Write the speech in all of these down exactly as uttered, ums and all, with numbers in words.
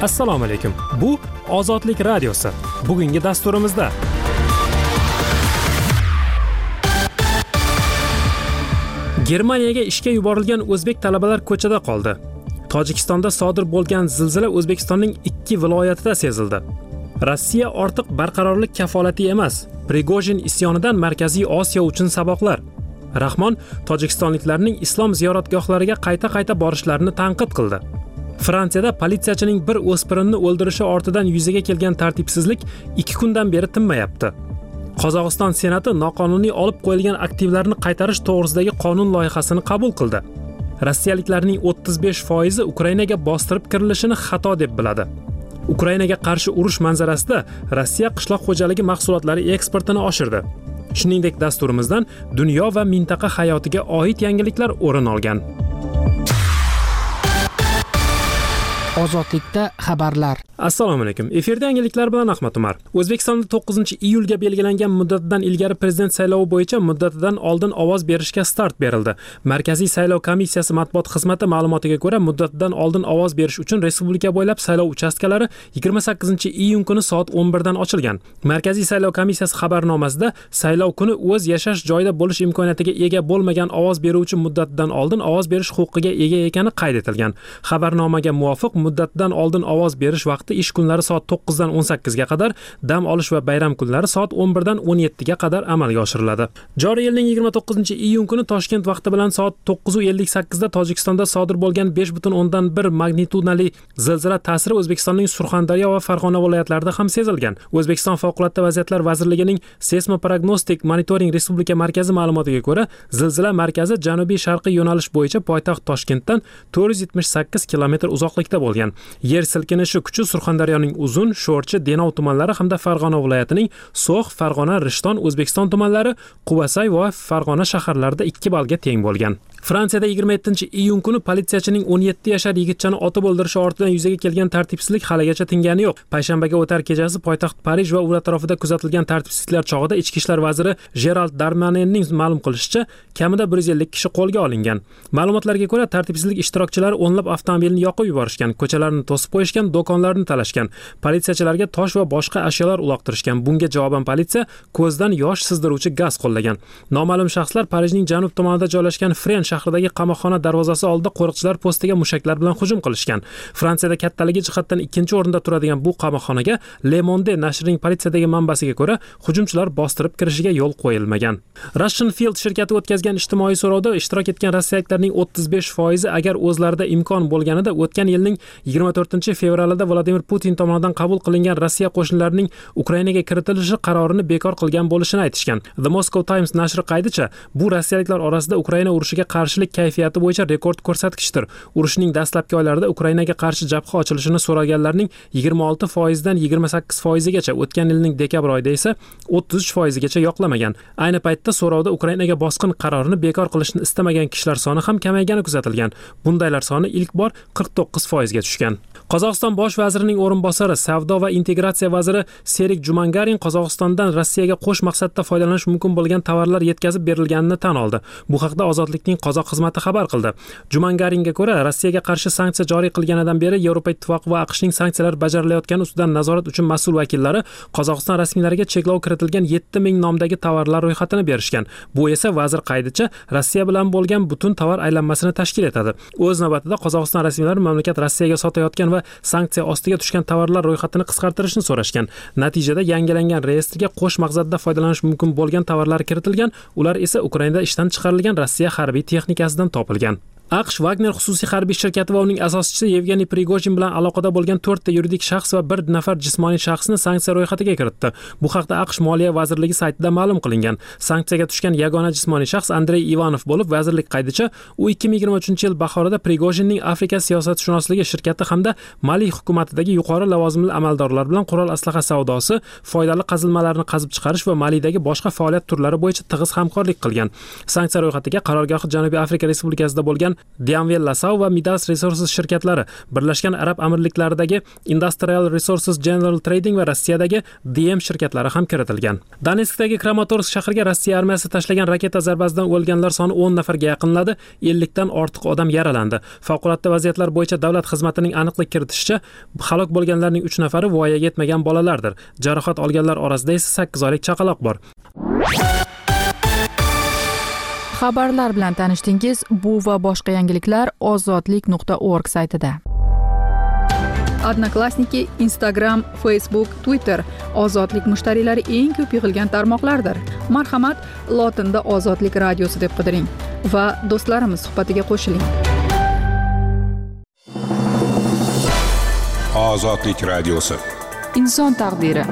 Assalomu alaykum. Bu Ozodlik radiosi. Bugungi dasturimizda Germaniyaga ishga yuborilgan o'zbek talabalar ko'chada qoldi. Tojikistonda sodir bo'lgan zilzila O'zbekistonning ikki viloyatida sezildi. Rossiya ortiq barqarorlik kafolati emas. Prigojin isyonidan Markaziy Osiyo uchun saboqlar. Rahmon tojikistonliklarning islom ziyoratgohlariga qayta-qayta borishlarini tanqid qildi. Fransiyada politsiyachining bir o'spirinni o'ldirishi ortidan yuzaga kelgan tartibsizlik ikki kundan beri tinmayapti. Qozog'iston Senati noqonuniy olib qo'yilgan aktivlarni qaytarish to'g'risidagi qonun loyihasini qabul qildi. Rossiyaliklarning o'ttiz besh foizi Ukrainaga bostirib kirilishini xato deb biladi. Ukrainaga qarshi urush manzarasida Rossiya qishloq xo'jaligi mahsulotlari eksportini oshirdi. Shuningdek, dasturimizdan dunyo va mintaqa hayotiga oid yangiliklar o'rin olgan. Ozodlikda xabarlar. Assalomu alaykum. Efirda yangiliklar bilan Ahmad Umar. O'zbekistonda to'qqizinchi iyulga belgilangan muddatdan ilgari prezident saylovi bo'yicha muddatidan oldin ovoz berishga start berildi. Markaziy saylov komissiyasi matbuot xizmati ma'lumotiga ko'ra, muddatidan oldin ovoz berish uchun respublika bo'ylab saylov uchastkalari yigirma sakkizinchi iyun kuni soat o'n birdan ochilgan. Markaziy saylov komissiyasi xabarnomasida saylov kuni o'z yashash joyida bo'lish imkoniyatiga ega bo'lmagan ovoz beruvchi muddatidan oldin ovoz berish huquqiga ega ekani qayd etilgan. Xabarnomaga muvofiq muddatidan oldin ovoz berish vaqti ish kunlari soat to'qqizdan o'n sakkizga qadar, dam olish va bayram kunlari soat o'n birdan o'n yettiga qadar amalga oshiriladi. Joriy yilning yigirma to'qqizinchi iyun kuni Toshkent vaqti bilan soat to'qqiz ellik sakkizda Tojikistonda sodir bo'lgan besh butun o'ndan bir magnitudali zilzila ta'siri O'zbekistonning Surxondaryo va Farg'ona viloyatlarida ham sezilgan. O'zbekiston Favqulodda vaziyatlar vazirligining Seysmoprognostik monitoring respublika markazi ma'lumotiga ko'ra, zilzila markazi janubiy-sharqiy yo'nalish bo'yicha poytaxt Toshkentdan to'rt yuz yetmish sakkiz kilometr uzoqlikda bo'lgan. Yer silkinishi kuchi Surxondaryoning Uzun, Sho'rchi, Denov tumanlari hamda Farg'ona viloyatining So'x, Farg'ona, Rishton, O'zbekiston tumanlari, Quvasay va Farg'ona shaharlarida ikki balga teng bo'lgan. Fransiyada yigirma yettinchi iyun kuni politsiyachining o'n yetti yashar yigitchani otib o'ldirishi ortidan yuzaga kelgan tartibsizlik haligacha tingani yo'q. Payshanbaga o'tar kechasi poytaxt Parij va ular atrofida kuzatilgan tartibsizliklar chog'ida Ichki ishlar vaziri Gerald Darmanenning ma'lum qilishicha, kamida bir yuz ellik kishi qo'lga olingan. Ma'lumotlarga ko'ra, tartibsizlik ishtirokchilari o'nlab avtomobilni yoqib yuborishgan, ko'chalarni to'sib qo'yishgan, do'konlarni talashgan, politsiyachilarga tosh va boshqa ashyolar uloqtirishgan. Bunga javoban politsiya ko'zdan yosh sizdiruvchi gaz qo'llagan. Noma'lum shaxslar Parijning janub tomonida joylashgan Fren shahridagi qamoqxona darvozasi oldida qo'riqchilar postiga mushaklar bilan hujum qilishgan. Fransiyada kattaligi jihatdan ikkinchi o'rinda turadigan bu qamoqxonaga Le Monde nashrining politsiyadagi manbasiga ko'ra, hujumchilar bostirib kirishiga yo'l qo'yilmagan. Russian Field shirkati o'tkazgan ijtimoiy so'rovda ishtirok etgan rossiyaliklarning o'ttiz besh foizi agar o'zlarida imkon bo'lganida o'tgan yilning yigirma to'rtinchi fevralida Vladimir Putin tomonidan qabul qilingan Rossiya qo'shinlarining Ukrainaga kiritilishi qarorini bekor qilgan bo'lishini aytishgan. The Moscow Times nashri qaydicha, bu rossiyaliklar orasida Ukraina urushiga qarshilik kayfiyati bo'yicha rekord ko'rsatkichdir. Urushning dastlabki oylarida Ukrainaga qarshi jabha ochilishini so'raganlarning yigirma olti foizdan yigirma sakkiz foizigacha, o'tgan yilning dekabr oyida esa o'ttiz uch foizigacha yoqlamagan. Ayni paytda so'rovda Ukrainaga bosqin qarorini bekor qilishni istamagan kishilar soni ham kamaygani kuzatilgan. Bundaylar soni ilk bor qirq to'qqiz foizga tushgan. Qozog'iston bosh vazirining o'rinbosari, savdo va integratsiya vaziri Serik Jumangarin Qozog'istondan Rossiyaga qo'sh maqsadda foydalanish mumkin bo'lgan tovarlar yetkazib berilganini tan oldi. Bu haqda Ozodlikning qozoq xizmati xabar qildi. Jumangaringa ko'ra, Rossiyaga qarshi sanksiya joriy qilganidan beri Yevropa Ittifoqi va AQShning sanksiyalar bajarilayotgani ustidan nazorat uchun mas'ul vakillari Qozog'iston rasmiylariga cheklov kiritilgan yetti ming nomdagi tovarlar ro'yxatini berishgan. Bu esa vazir qaydicha Rossiya bilan bo'lgan butun tovar aylanmasini tashkil etadi. O'z navbatida Qozog'iston rasmiylari mamlakat Rossiyaga sotayotgan va sanksiya ostiga tushgan tovarlar ro'yxatini qisqartirishni so'rashgan. Natijada yangilangan reyestrga qo'sh maqsadda foydalanish mumkin bo'lgan tovarlar kiritilgan, ular esa Ukrainada ishdan chiqarilgan Rossiya harbiy texnikasidan topilgan. AQSh Wagner xususiy harbiy shirkati va uning asoschisi Yevgeniy Prigojin bilan aloqada bo'lgan to'rtta yuridik shaxs va bir nafar jismoniy shaxsni sanksiya ro'yxatiga kiritdi. Bu haqda AQSh Moliya vazirligi saytida ma'lum qilingan. Sanksiyaga tushgan yagona jismoniy shaxs Andrey Ivanov bo'lib, vazirlik qaydicha, u ikki ming yigirma uchinchi yil bahorida Prigojinning Afrika siyosatshunosligi shirkati hamda Mali hukumatidagi yuqori lavozimli amaldorlar bilan qurol aslaha savdosi, foydali qazilmalarni qazib chiqarish va Malidagi boshqa faoliyat turlari bo'yicha tig'iz hamkorlik qilgan. Sanksiya ro'yxatiga qarorgohi Janubiy Afrika Respublikasida bo'lgan Dianvel Lasau va Midas Resources shirkatlari, Birlashgan Arab Amirliklaridagi Industrial Resources General Trading va Rossiyadagi D M shirkatlari ham kiritilgan. Donetskdagi Kramatorsk shahriga Rossiya armiyasi tashlagan raketa zarbasidan o'lganlar soni o'n nafarga yaqinladi, ellik dan ortiq odam yaralandi. Favqulodda vaziyatlar bo'yicha davlat xizmatining aniqlik kiritishicha, halok bo'lganlarning uch nafari voyaga yetmagan bolalardir. Jarohat olganlar orasida esa sakkiz oylik chaqaloq bor. Xabarlar bilan tanishdingiz. Bu va boshqa yangiliklar ozodlik nuqta org saytida. Odnoklassniki, Instagram, Facebook, Twitter ozodlik mushtariylari eng ko'p yig'ilgan tarmoqlardir. Marhamat, lotinda Ozodlik radiosi deb qidiring va do'stlarimiz suhbatiga qo'shiling. Ozodlik radiosi. Inson taqdiri.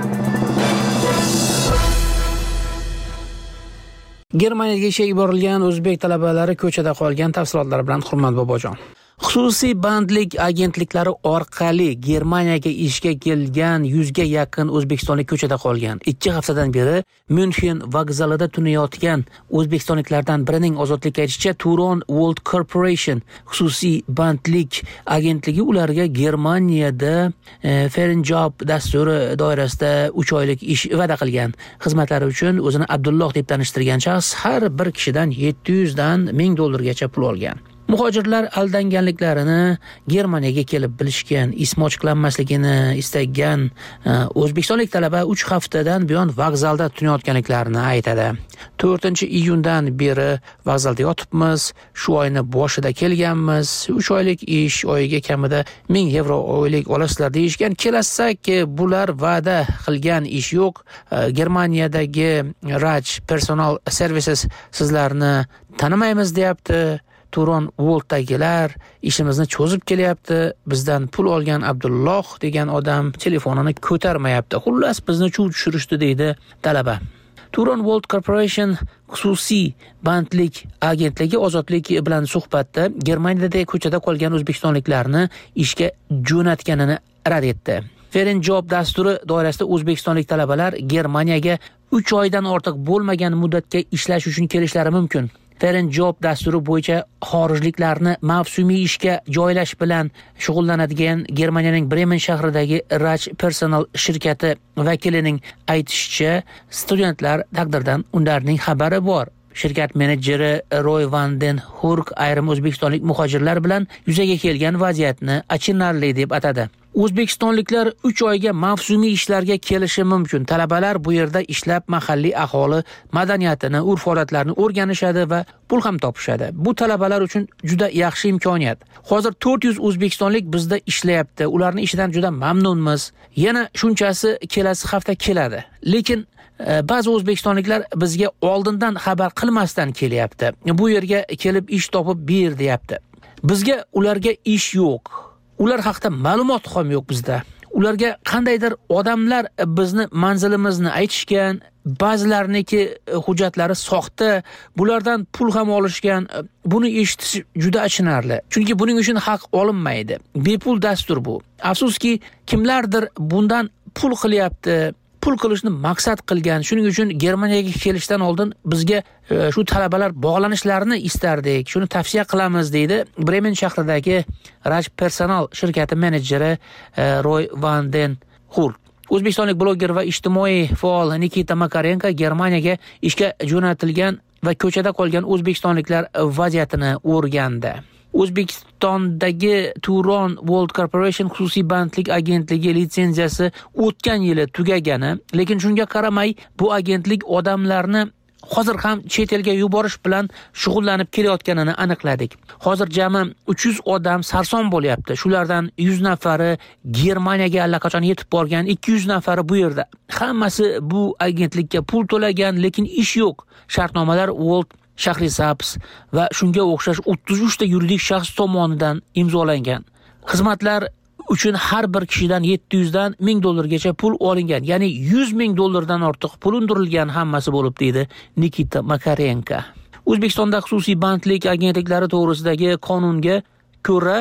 Germaniyaga ishga yuborilgan o'zbek talabalari ko'chada qolgan. Tafsilotlar bilan Hurmat Bobojon. Xususiy bandlik agentliklari orqali Germaniyaga ishga kelgan yuzga yaqin o'zbekistonlik ko'chada qolgan. ikki haftadan beri München vokzalida tunayotgan o'zbekistonliklardan birining ozodlikka aytishicha, Turon World Corporation xususiy bandlik agentligi ularga Germaniyada e, Foreign Job dasturi doirasida uch oylik ish va'da qilgan. Xizmatlari uchun o'zini Abdulloh deb tanishtirgan shaxs har bir kishidan yetti yuz dan ming dollargacha pul olgan. Muhojirlar aldanganliklarini Germaniyaga kelib bilishgan, ismi ochiqlanmasligini istagan o'zbekistonlik talaba uch haftadan buyon vokzalda tunayotganliklarini aytadi. to'rtinchi iyundan beri vokzalda yotibmiz, shu oyning boshida kelganmiz, uch oylik ish, oyiga kamida ming yevro oylik olasizlar deyishgan. Kelasak, bular va'da qilgan ish yo'q. Germaniyadagi Raj Personal Services sizlarni tanimaymiz deyapti. Turon Worlddagilar ishimizni cho'zib kelyapti. Bizdan pul olgan Abdulloh degan odam telefonini ko'tarmayapti. Xullas bizni chuv tushirishdi deydi talaba. Turon World Corporation xususiy bandlik agentligi ozodlik bilan suhbatda Germaniyada ko'chada qolgan o'zbekistonliklarni ishga jo'natganini rad etdi. Foreign Job dasturi doirasida o'zbekistonlik talabalar Germaniyaga uch oydan ortiq bo'lmagan muddatga ishlash uchun kelishlari mumkin. Foreign Job dasturi bo'yicha xorijliklarni mavsumiy ishga joylash bilan shug'ullanadigan Germaniyaning Bremen shahridagi Raj Personal shirkati vakilining aytishicha, studentlar taqdirdan ularning xabari bor. Shirkat menejeri Roy van den Hurk ayrim o'zbekistonlik muhojirlar bilan yuzaga kelgan vaziyatni achinarli deb atadi. O'zbekistonliklar uch oyga mavsumiy ishlarga kelishi mumkin. Talabalar bu yerda ishlab mahalliy aholi madaniyatini, urf-odatlarini o'rganishadi va pul ham topishadi. Bu talabalar uchun juda yaxshi imkoniyat. Hozir to'rt yuz o'zbekistonlik bizda ishlayapti. Ularning ishidan juda mamnunmiz. Yana shunchasi kelasi hafta keladi. Lekin ba'zi o'zbekistonliklar bizga oldindan xabar qilmasdan kelyapti. Bu yerga kelib ish topib ber deyapti. Bizga ularga ish yo'q. Ular haqida ma'lumot ham yo'q bizda. Ularga qandaydir odamlar bizni manzilimizni aytishgan, ba'zilarniki hujjatlari soxta, bulardan pul ham olishgan. Buni eshitish juda achinarli. Chunki buning uchun haq olinmaydi. Bepul dastur bu. Afsuski, kimlardir bundan pul qilyapti. Pul qilishni maqsad qilgan. Shuning uchun Germaniyaga kelishdan oldin bizga e, shu talabalar bog'lanishlarini istardik. Shuni tavsiya qilamiz deydi Bremen shahridagi Raj Personal shirkati menejeri e, Roy van den Hurk. O'zbekistonlik bloger va ijtimoiy faol Nikita Makarenko Germaniyaga ishga jo'natilgan va ko'chada qolgan o'zbekistonliklar vaziyatini o'rgandi. O'zbekistondagi Turon World Corporation xususiy bandlik agentligi litsenziyasi o'tgan yili tugagani, lekin shunga qaramay bu agentlik odamlarni hozir ham chet elga yuborish bilan shug'ullanib kelayotganini aniqladik. Hozir jami uch yuz odam sarson bo'lyapti. Shulardan yuz nafari Germaniyaga allaqachon yetib borgan, ikki yuz nafari bu yerda. Hammasi bu agentlikka pul to'lagan, lekin ish yo'q. Shartnomalar World Shahrisabz va shunga o'xshash o'ttiz uch ta yuridik shaxs tomonidan imzolangan. Xizmatlar uchun har bir kishidan yetti yuz dan ming dollargacha pul olingan. Ya'ni yuz ming dollardan ortiq pul undirilgan hammasi bo'lib deydi Nikita Makarenko. O'zbekistonda xususiy bandlik agentliklari to'g'risidagi qonunga ko'ra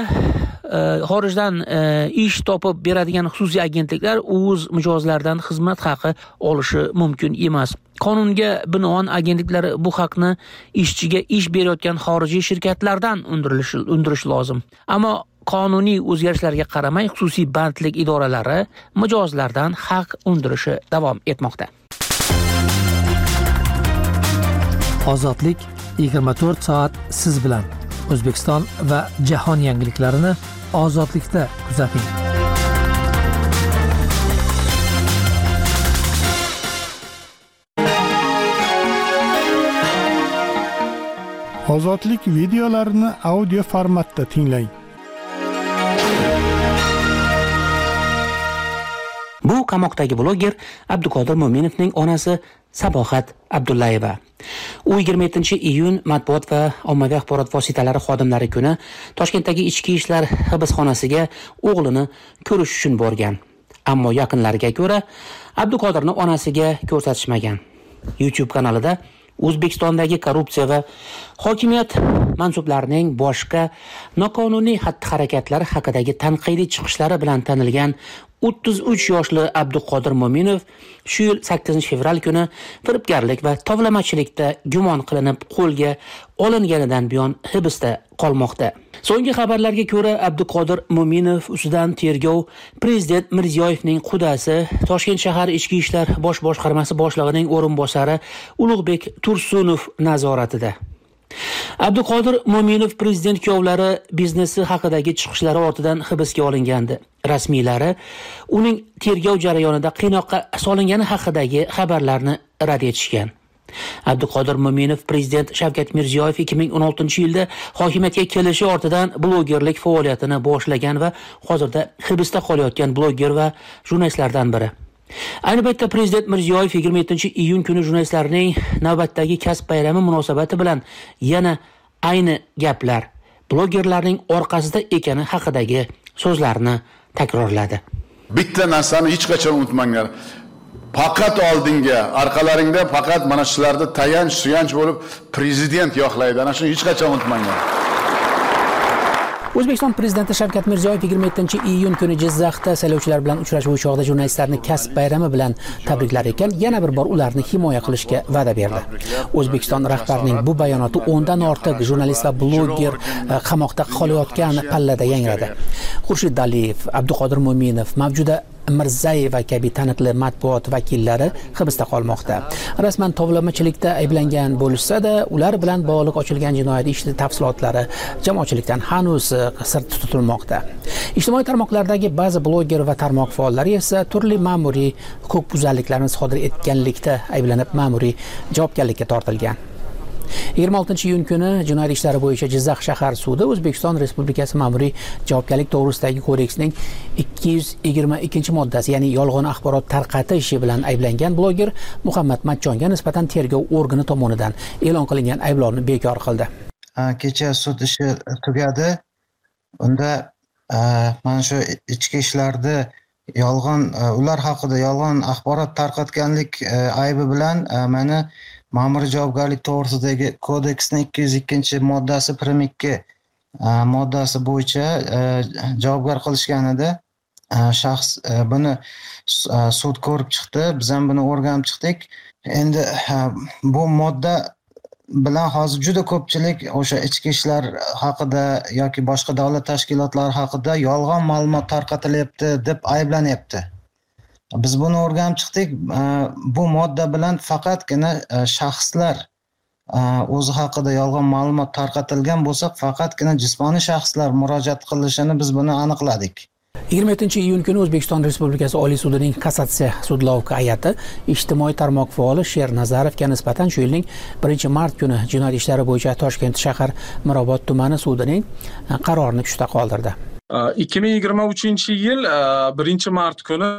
xorijdan ish topib beradigan xususiy agentliklar o'z mijozlaridan xizmat haqi olishi mumkin emas. qonunga binoan agentliklar bu haqni ishchiga ish berayotgan xorijiy shirkatlardan undirishi undirish lozim. Ammo qonuniy o'zgarishlarga qaramay xususiy bandlik idoralari mijozlardan haq undirishi davom etmoqda. Ozodlik yigirma to'rt soat siz bilan. O'zbekiston va jahon yangiliklarini ozodlikda kuzating. Ozodlik videolarini audio formatda tinglang. Bu qamoqdagi bloger Abduqodir Mo'minovning onasi Sabohat Abdullayeva. U yigirma yettinchi iyun matbuot va ommaviy axborot vositalari xodimlari kuni Toshkentdagi ichki ishlar hibsxonasiga o'g'lini ko'rish uchun borgan. Ammo yaqinlariga ko'ra Abduqodirni onasiga ko'rsatishmagan. YouTube kanalida O'zbekistondagi korrupsiya va hokimiyat mansublarining boshqa noqonuniy xatti-harakatlari haqidagi tanqidiy chiqishlari bilan tanilgan o'ttiz uch yoshli Abduqodir Mo'minov shu yil sakkizinchi fevral kuni firibgarlik va tovlamachilikda gumon qilinib qo'lga olinganidan buyon hibsda qolmoqda. So'nggi xabarlarga ko'ra Abduqodir Mo'minov ustidan tergov Prezident Mirziyoyevning qudasi, Toshkent shahar ichki ishlar bosh boshqarmasi boshlig'ining o'rinbosari Ulug'bek Tursunov nazoratida. Abduqodir Mo'minov prezident kuyovlari biznesi haqidagi chiqishlari ortidan hibsga olingandi. Rasmiylari uning tergov jarayonida qiynoqqa solingani haqidagi xabarlarni rad etishgan. Abduqodir Mo'minov prezident Shavkat Mirziyoyev ikki ming o'n oltinchi yilda hokimiyatga kelishi ortidan blogerlik faoliyatini boshlagan va hozirda hibsda qolayotgan bloger va jurnalistlardan biri. Ayni paytda prezident Mirziyoyev yigirma yettinchi iyun kuni jurnalistlarning navbatdagi kasb bayrami munosabati bilan yana ayni gaplar blogerlarning orqasida ekani haqidagi so'zlarni takrorladi. Bitta narsani hech qachon unutmanglar. Faqat oldinga, orqalaringda faqat mana shularni tayanch, suyanch bo'lib prezident yo'qlaydi. Ana shuni hech qachon unutmanglar. O'zbekiston prezidenti Shavkat Mirziyoyev yigirma yettinchi iyun kuni Jizzaxda saylovchilar bilan uchrashuv chog'ida jurnalistlarni kasb bayrami bilan tabriklar ekan, yana bir bor ularni himoya qilishga va'da berdi. O'zbekiston rahbarining bu bayonoti o'ndan ortiq jurnalist va bloger qamoqda qolayotgan pallada yangradi. Xurshid Daliyev, Abduqodir Mo'minov, Mavjuda Mirzayeva kabi taniqli matbuot vakillari hibsda qolmoqda. Rasman tovlamachilikda ayblangan bo'lsa-da, ular bilan bog'liq ochilgan jinoyat ishi tafsilotlari jamoatchilikdan hanuz sir tutilmoqda. Ijtimoiy tarmoqlardagi ba'zi bloger va tarmoq faollari esa turli ma'muriy huquqbuzarliklarni sodir etganlikda ayblanib ma'muriy javobgarlikka tortilgan. yigirma oltinchi iyun kuni jinoyat ishlari bo'yicha Jizzax shahar sudi O'zbekiston Respublikasi ma'muriy javobgarlik to'g'risidagi kodeksning ikki yuz yigirma ikkinchi moddasi, ya'ni yolg'on axborot tarqatish bilan ayblangan bloger Muhammad Matchonga nisbatan tergov organi tomonidan e'lon qilingan ayblovni bekor qildi. Kecha sud ishi tugadi. Unda mana shu ichki ishlarda yolg'on ular haqida yolg'on axborot tarqatganlik aybi bilan meni ma'muriy javobgarlik to'g'risidagi kodeksning ikki yuz ikkinchi moddasi prim ikki moddasi bo'yicha javobgar qilishganida shaxs buni sud ko'rib chiqdi. Biz ham buni o'rganib chiqdik. Endi bu modda bilan hozir juda ko'pchilik o'sha ichki ishlar haqida yoki boshqa davlat tashkilotlari haqida yolg'on ma'lumot tarqatilyapti deb ayblanyapti. Biz buni o'rganib chiqdik. Bu modda bilan faqatgina shaxslar o'zi haqida yolg'on ma'lumot tarqatilgan bo'lsa, faqatgina jismoniy shaxslar murojaat qilishini biz buni aniqladik. yigirma yettinchi iyun kuni O'zbekiston Respublikasi Oliy sudining kassatsiya sudlovka hay'ati ijtimoiy tarmoq faoli Sher Nazarovga nisbatan shu yilning birinchi mart kuni jinoyat ishlari bo'yicha Toshkent shahar Mirobod tumani sudining qarorini kuchda qoldirdi. ikki ming yigirma uchinchi yil birinchi mart kuni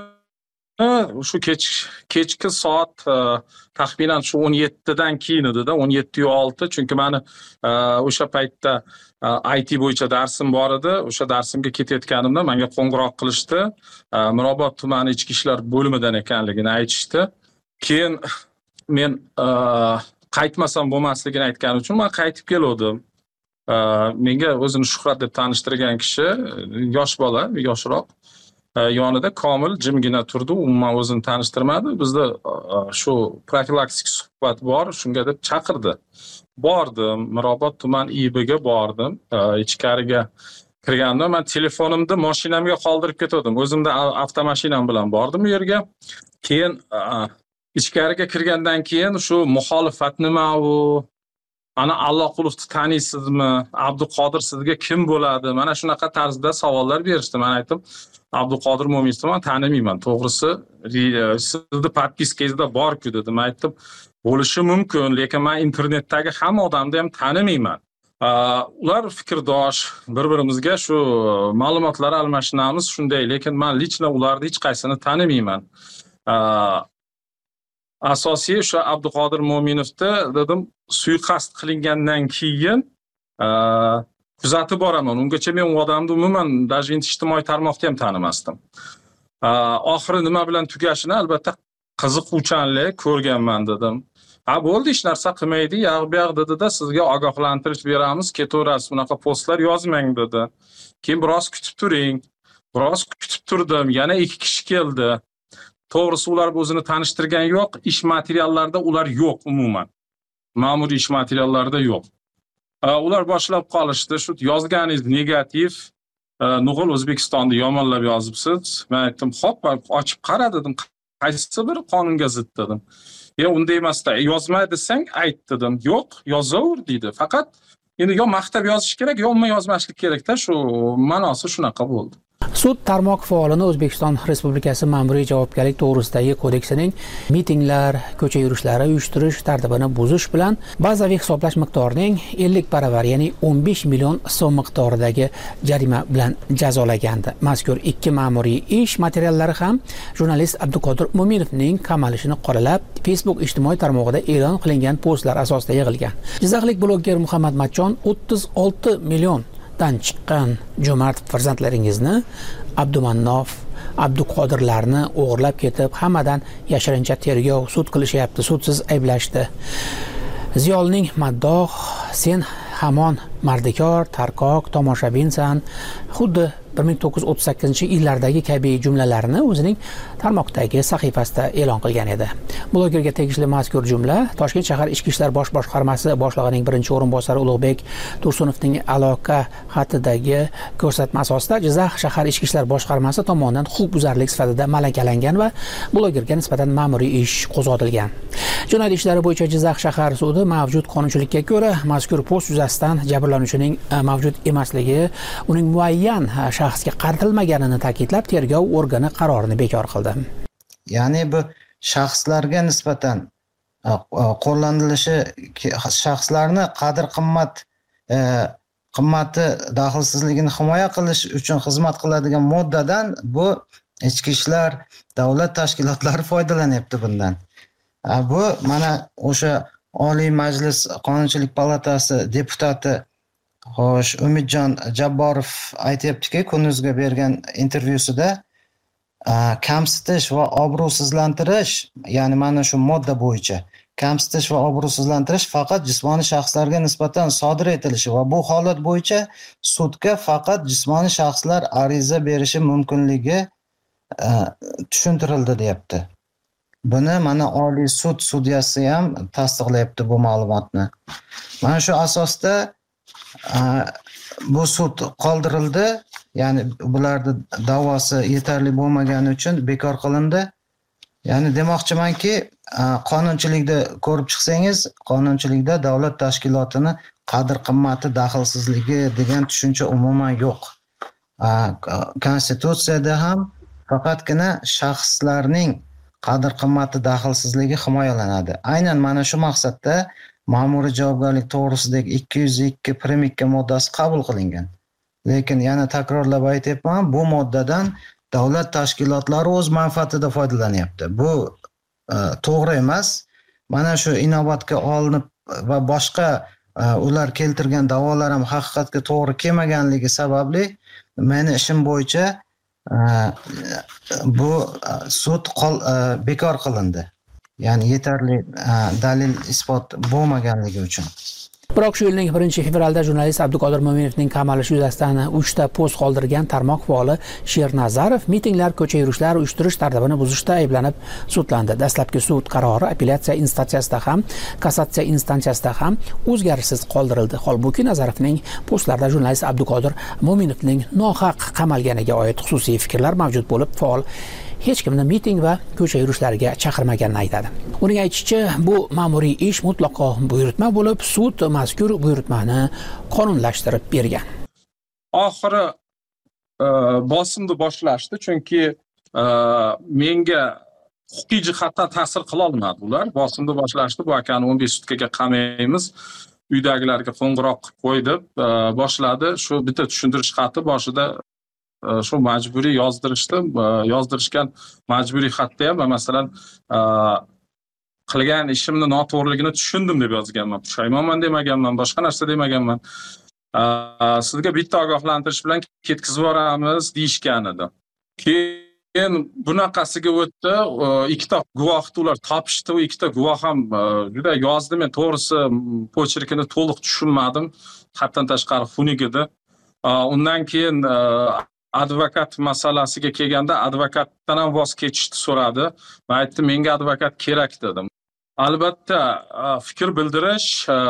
shu kech kechki soat taxminan shu o'n yettidan keyin edi-da, o'n yetti olti, chunki meni o'sha paytda I T bo'yicha darsim bor edi. O'sha darsimga ketayotganimda menga qo'ng'iroq qilishdi. Mirobod tumani ichki ishlar bo'limidan ekanligini aytishdi. Keyin men qaytmasam bo'lmasligini aytgani uchun men qaytib keldim. Menga o'zini Shuhrat deb tanishtirgan kishi yosh bola, yoshroq. yonida komil jimgina turdi, umuman o'zini tanishtirmadi. Bizda shu profilaktik suhbat bor, shunga deb chaqirdi. Bordim, Mirobod tuman I B ga bordim. Ichkariga kirganda men telefonimni mashinamga qoldirib ketdim. O'zimda avtomashinam bilan bordim u yerga. Keyin ichkariga kirgandan keyin shu muxolifat nima u, ana Alloqulovni taniysizmi? Abduqodir sizga kim bo'ladi? Mana shunaqa tarzda savollar berishdi. Men aytdim, Abduqodir Mo'minovni men tanimayman. To'g'risi, sizni podpiskangizda bor-ku dedim. Aytdim, bo'lishi mumkin, lekin men internetdagi hamma odamni ham tanimayman. Ular fikrdosh, bir-birimizga shu ma'lumotlar almashinamiz shunday, lekin men lichna ularni hech qaysini tanimayman. Asosiy o'sha Abduqodir Mo'minovni dedim, suiqasd qilingandan keyin kuzatib boraman. Ungacha men u odamni umuman даже ijtimoiy tarmoqda ham tanimasdim. Oxiri nima bilan tugashini albatta qiziquvchanlik ko'rganman dedim. Ha bo'ldi, hech narsa qilmaydi, yog'-buyog' dedi-da, sizga ogohlantirish beramiz, ketaverasiz, bunaqa postlar yozmang dedi. Keyin biroz kutib turing. Biroz kutib turdim, yana ikki kishi keldi. To'g'risi ular o'zini tanishtirgan yo'q, ish materiallarida ular yo'q umuman. Ma'muriy ish materiallarida yo'q. Ular boshlab qolishdi, shu yozganingiz negativ, Nug'ul O'zbekistonni yomonlab yozibsiz. Men aytdim, "Xo'p, ochib qara" dedim. Qaysi bir qonunga zid dedim. "Ya unday emasda, yozma desang ayt" dedim. "Yo'q, yozaver" deydi. Faqat endi yo maqtab yozish kerak, yo umuman yozmaslik kerak-da, shu ma'nosi shunaqa bo'ldi. Sud tarmoq faolini O'zbekiston Respublikasi Ma'muriy javobgarlik to'g'risidagi kodeksining mitinglar, ko'cha yurishlari uyushtirish tartibini buzish bilan bazaviy hisoblash miqdorining ellik baravar, ya'ni o'n besh million so'm miqdoridagi jarima bilan jazolagandi. Mazkur ikki ma'muriy ish materiallari ham jurnalist Abduqodir Mo'minovning qamalishini qoralab, Facebook ijtimoiy tarmog'ida e'lon qilingan postlar asosida yig'ilgan. Jizzaxlik blogger Muhammad Matchon o'ttiz olti million dan chiqqan jo'mart farzandlaringizni Abdumannof, Abduqodirlarni o'g'irlab ketib, hammadan yashirincha tergov, sud qilishyapti, sudsiz ayblashdi. Ziyolining maddoh, sen hamon mardikor, tarqoq, tomoshabinsan, xuddi bir ming to'qqiz yuz o'ttiz sakkizinchi yillardagi kabi jumlalarni o'zining tarmoqdagi sahifasida e'lon qilgan edi. Blogerga tegishli mazkur jumla Toshkent shahar Ichki ishlar bosh boshqarmasi boshlig'ining birinchi o'rinbosari Ulug'bek Tursunovning aloqa xatidagi ko'rsatma asosida Jizzax shahar Ichki ishlar boshqarmasi tomonidan huquqbuzarlik sifatida malakalangan va blogerga nisbatan ma'muriy ish qo'zg'atilgan. Jinoyat ishlari bo'yicha Jizzax shahar sudi mavjud qonunchilikka ko'ra mazkur post yuzasidan jabrlanuvchining mavjud emasligi, uning muayyan shaxsga qaratilmaganini ta'kidlab, tergov organi qarorini bekor qildi. Ya'ni bu shaxslarga nisbatan qo'llanilishi shaxslarni qadr-qimmat qimmati daxlsizligini himoya qilish uchun xizmat qiladigan moddadan bu ichki ishlar davlat tashkilotlari foydalanyapti bundan. Bu mana o'sha Oliy Majlis Qonunchilik palatasi deputati Xo'sh, Umidjon Jabborov aytayaptiki, Kunuzga bergan intervyusida kamsitish va obro'sizlantirish, ya'ni mana shu modda bo'yicha kamsitish va obro'sizlantirish faqat jismoniy shaxslarga nisbatan sodir etilishi va bu holat bo'yicha sudga faqat jismoniy shaxslar ariza berishi mumkinligi tushuntirildi, deyapti. Buni mana Oliy sud sudyasi ham tasdiqlayapti bu ma'lumotni. Mana shu asosda bu sud qoldirildi, ya'ni bularning da'vosi yetarli bo'lmagani uchun bekor qilindi. Ya'ni demoqchimanki, qonunchilikda ko'rib chiqsangiz, qonunchilikda davlat tashkilotini qadr-qimmati daxlsizligi degan tushuncha umuman yo'q. Konstitutsiyada ham faqatgina shaxslarning qadr-qimmati daxlsizligi himoyalanadi. Aynan mana shu maqsadda ma'muriy javobgarlik to'g'risidagi ikki yuz ikki prim ikki moddasi qabul qilingan. Lekin yana takrorlab aytayapman, bu moddadan davlat tashkilotlari o'z manfaatida foydalanyapti. Bu to'g'ri emas. Mana shu inobatga olinib va boshqa ular keltirgan da'volar ham haqiqatga to'g'ri kelmaganligi sababli meni ishim bo'yicha bu sud bekor qilindi. Ya'ni yetarli dalil isbot bo'lmaganligi uchun. Biroq shu yilning birinchi fevralda jurnalist Abduqodir Mo'minovning qamalishi yuzasidan uchta post qoldirgan tarmoq faoli Shernazarov mitinglar, ko'cha yurishlar uyushtirish tartibini buzishda ayblanib sudlandi. Dastlabki sud qarori apellyatsiya instansiyasida ham, kassatsiya instansiyasida ham o'zgarishsiz qoldirildi. Holbuki Nazarovning postlarida jurnalist Abduqodir Mo'minovning nohaq qamalganiga oid xususiy fikrlar mavjud bo'lib, faol hech kimni miting va ko'cha yurishlariga chaqirmaganini aytadi. Uning aytishicha, bu ma'muriy ish mutlaqo buyurtma bo'lib, sud mazkur buyurtmani qonunlashtirib bergan. Oxiri bosimni boshlashdi, chunki menga huquqiy jihatdan ta'sir qila olmadi ular. Bosimni boshlashdi, bu akani o'n besh sutkaga qamaymiz, uydagilarga qo'ng'iroq qilib qo'ydi, boshladi. Shu bitta tushuntirish xati boshida shu majburiy yozdirishdi, yozdirishgan majburiy xatda ham masalan qilgan ishimni noto'g'riligini tushundim deb yozganman. Pushaymonman demaganman, boshqa narsa demaganman. Sizga bitta ogohlantirish bilan ketkizib yuboramiz deyishgan edi. Keyin bunaqasiga o'tdi, ikkita guvohni ular topishdi, u ikkita guvoh ham juda yozdi, men to'g'risi pochirkini to'liq tushunmadim, haddan tashqari xunuk edi. Undan keyin advokat masalasiga kelganda advokatdan ham voz kechishni so'radi. Men aytdim, menga advokat kerak dedim. Albatta, fikr bildirish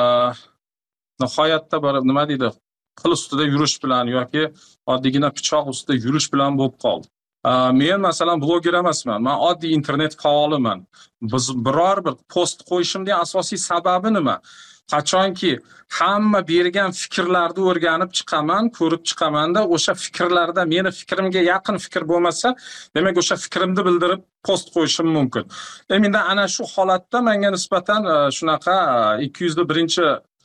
nihoyatda bir nima deydi, qil ustida yurish bilan yoki oddiygina pichoq ustida yurish bilan bo'lib qoldi. Men masalan bloger emasman, men oddiy internet faoliman. Biz biror bir post qo'yishimning asosiy sababi nima? Qachonki hamma bergan fikrlarni o'rganib chiqaman, ko'rib chiqamanda, o'sha fikrlarda meni fikrimga yaqin fikr bo'lmasa, demak o'sha fikrimni bildirib post qo'yishim mumkin. Endi ana shu holatda menga nisbatan shunaqa ikki yuz birinchi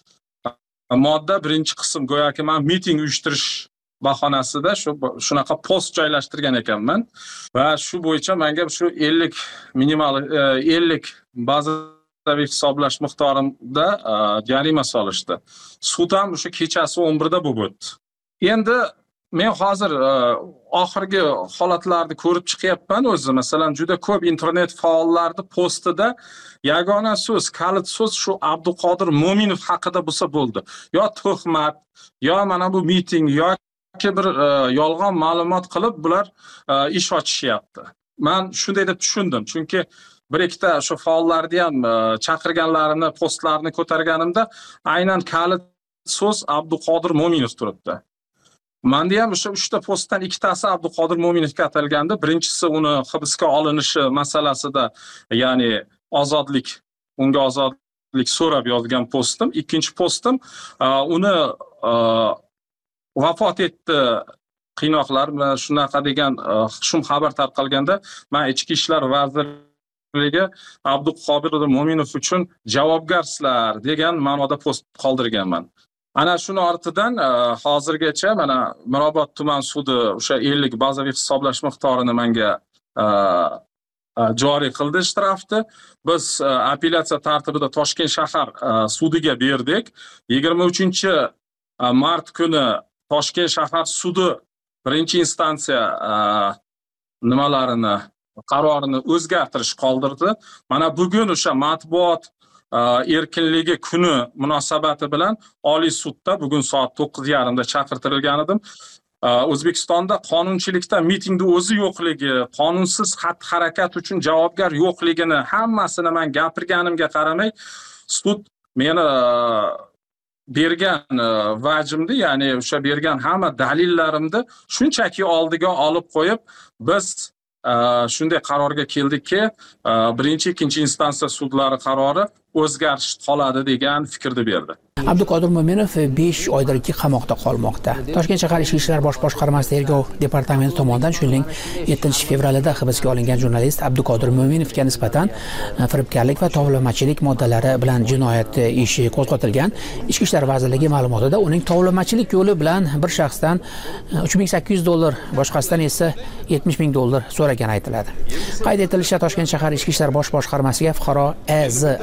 modda birinchi qism go'yoki men miting uyushtirish bahonasida shu shunaqa post joylashtirgan ekanman va shu bo'yicha menga shu ellik minimal ellik ba'zi hisoblash miqdorimda jarima solishdi. Sud ham o'sha kechasi o'n birda bo'lib o'tdi. Endi men hozir oxirgi holatlarni ko'rib chiqyapman o'zi. Masalan, juda ko'p internet faollarning postida yagona so'z, kalit so'z shu Abduqodir Mo'minov haqida bo'lsa bo'ldi. Yo tuhmat, yo mana bu miting, yoki bir yolg'on ma'lumot qilib bular ish ochishyapti. Men shunday deb tushundim, chunki bir ikkita shu faollarni ham chaqirganlarini, postlarni ko'targanimda aynan kalit so'z Abduqodir Mo'minov turibdi. Menda ham o'sha uchta postdan ikkitasi Abduqodir Mo'minovga atalgandi. Birinchisi uni hibsga olinishi masalasida, ya'ni ozodlik, unga ozodlik so'rab yozgan postim. Ikkinchi postim uni vafot etdi, qiynoqlar shunaqa degan shum xabar tarqalganda men ichki ishlar vazirligi Abduqodir Mo'minov uchun javobgarsizlar degan ma'noda post qoldirganman. Ana shuni ortidan hozirgacha mana Mirobod tuman sudi o'sha ellik bazaviy hisoblash miqdorini menga joriy qildi shtrafni. Biz apellyatsiya tartibida Toshkent shahar sudiga berdik. yigirma uchinchi mart kuni Toshkent shahar sudi birinchi instansiya nimalarini, qarorini o'zgartirish qoldirdi. Mana bugun o'sha matbuot erkinligi kuni munosabati bilan Oliy sudda bugun soat to'qqiz yarim da chaqirtirilgan edim. O'zbekistonda qonunchilikda mitingni o'zi yo'qligi, qonunsiz xatti-harakat uchun javobgar yo'qligini hammasini men gapirganimga qaramay, sud meni bergan vajimni, ya'ni o'sha bergan hamma dalillarimni shunchaki oldiga olib qo'yib, biz shunday qarorga keldikki, birinchi, ikkinchi instansiya sudlari qarori o'zgarish qoladi degan fikrni berdi. Abduqodir Mo'minov besh oydirki qamoqda qolmoqda. Toshkent shahar Ichki ishlar bosh boshqarmasi tergov departamenti tomonidan shu yilning yettinchi fevralida hibsga olingan jurnalist Abduqodir Mo'minovga nisbatan firibgarlik va tovlamachilik moddalari bilan jinoyat ishi qo'zg'atilgan. Ichki ishlar vazirligi ma'lumotida uning tovlamachilik yo'li bilan bir shaxsdan uch ming sakkiz yuz dollar, boshqasidan esa yetmish ming dollar so'ragani aytiladi. Qayd etilishicha, Toshkent shahar Ichki ishlar bosh boshqarmasiga fuqaro A Z ariza bilan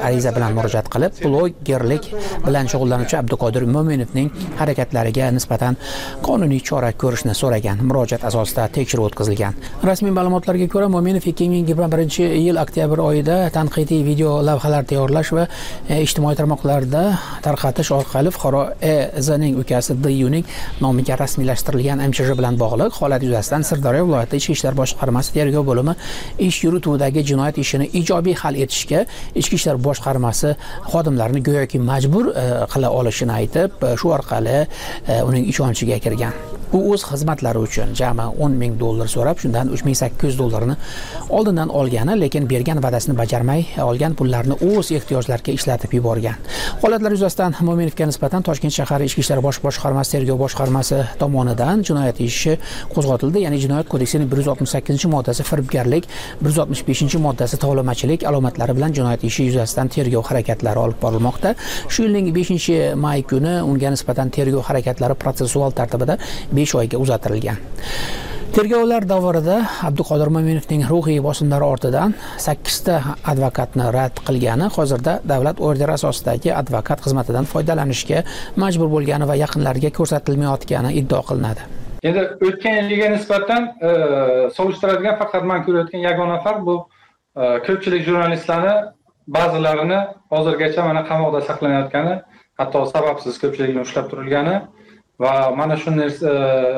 bilan murojaat qilib, blogerlik bilan shug'ullanuvchi Abduqodir Mo'minovning harakatlariga nisbatan qonuniy chora ko'rishni so'ragan. Murojaat asosida tekshiruv o'tkazilgan. Rasmiy ma'lumotlarga ko'ra, Mo'minov ikki ming yigirma birinchi yil oktyabr oyida tanqidiy video lavhalar tayyorlash va e, ijtimoiy tarmoqlarda tarqatish orqali fuqaro E Zning ukasi D Yuning nomiga rasmiylashtirilgan M Ch J bilan bog'liq holat yuzasidan Sirdaryo viloyati Ichki ishlar boshqarmasi tergov bo'limi ish yurituvidagi jinoyat ishini ijobiy hal etishga Ichki ishlar boshqarmasi xodimlarini go'yoki majbur e, qila olishini aytib, shu orqali e, uning ishonchiga kirgan. U o'z xizmatlari uchun jami o'n ming dollar so'rab, shundan uch ming sakkiz yuz dollarni oldindan olgani, lekin bergan va'dasini bajarmay, olgan pullarni o'z ehtiyojlariga ishlatib yuborgan. Holatlar yuzasidan Mo'minovga nisbatan Toshkent shahar Ichki ishlar bosh boshqarmasi tergov boshqarmasi tomonidan jinoyat ishi qo'zg'atildi. Ya'ni Jinoyat kodeksining bir yuz oltmish sakkizinchi moddasi firibgarlik, bir yuz oltmish beshinchi moddasi tovlamachilik alomatlari bilan jinoyat ishi yuzasidan tergov harakatlari olib borilmoqda. Shu yilning beshinchi may kuni unga nisbatan tergov harakatlari protsessual tartibida besh oyga uzatilgan. Tergovlar davrida Abduqodir Mo'minovning ruhiy bosimlari ortidan sakkizta advokatni rad qilgani, hozirda davlat orderi asosidagi advokat xizmatidan foydalanishga majbur bo'lgani va yaqinlariga ko'rsatilmayotgani iddao qilinadi. Endi o'tgan yilga nisbatan e, solishtiradigan faqat men ko'rayotgan yagona farq bu e, ko'pchilik jurnalistlarni ba'zilarini hozirgacha mana qamoqda saqlanayotgani, hatto sababsiz ko'pchilikni ushlab turilgani va mana shunday e,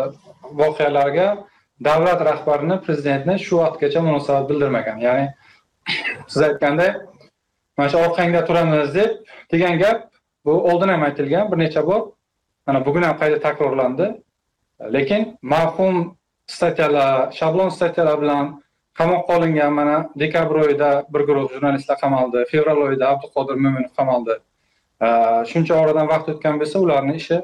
voqealarga davlat rahbarini, prezidentni shu vaqtgacha munosabat bildirmagan. Ya'ni siz aytganday, mana shu orqangda turamiz deb degan gap bu oldin ham aytilgan bir necha bor. Mana bugun ham qayta takrorlandi. Lekin marhum statyalar, shablon statyalar bilan qamoqqa olingan, mana dekabr oyida bir guruh jurnalistlar qamaldi, fevral oyida Abduqodir Mo'minov qamaldi. Shuncha oradan vaqt o'tgan bo'lsa, ularning ishi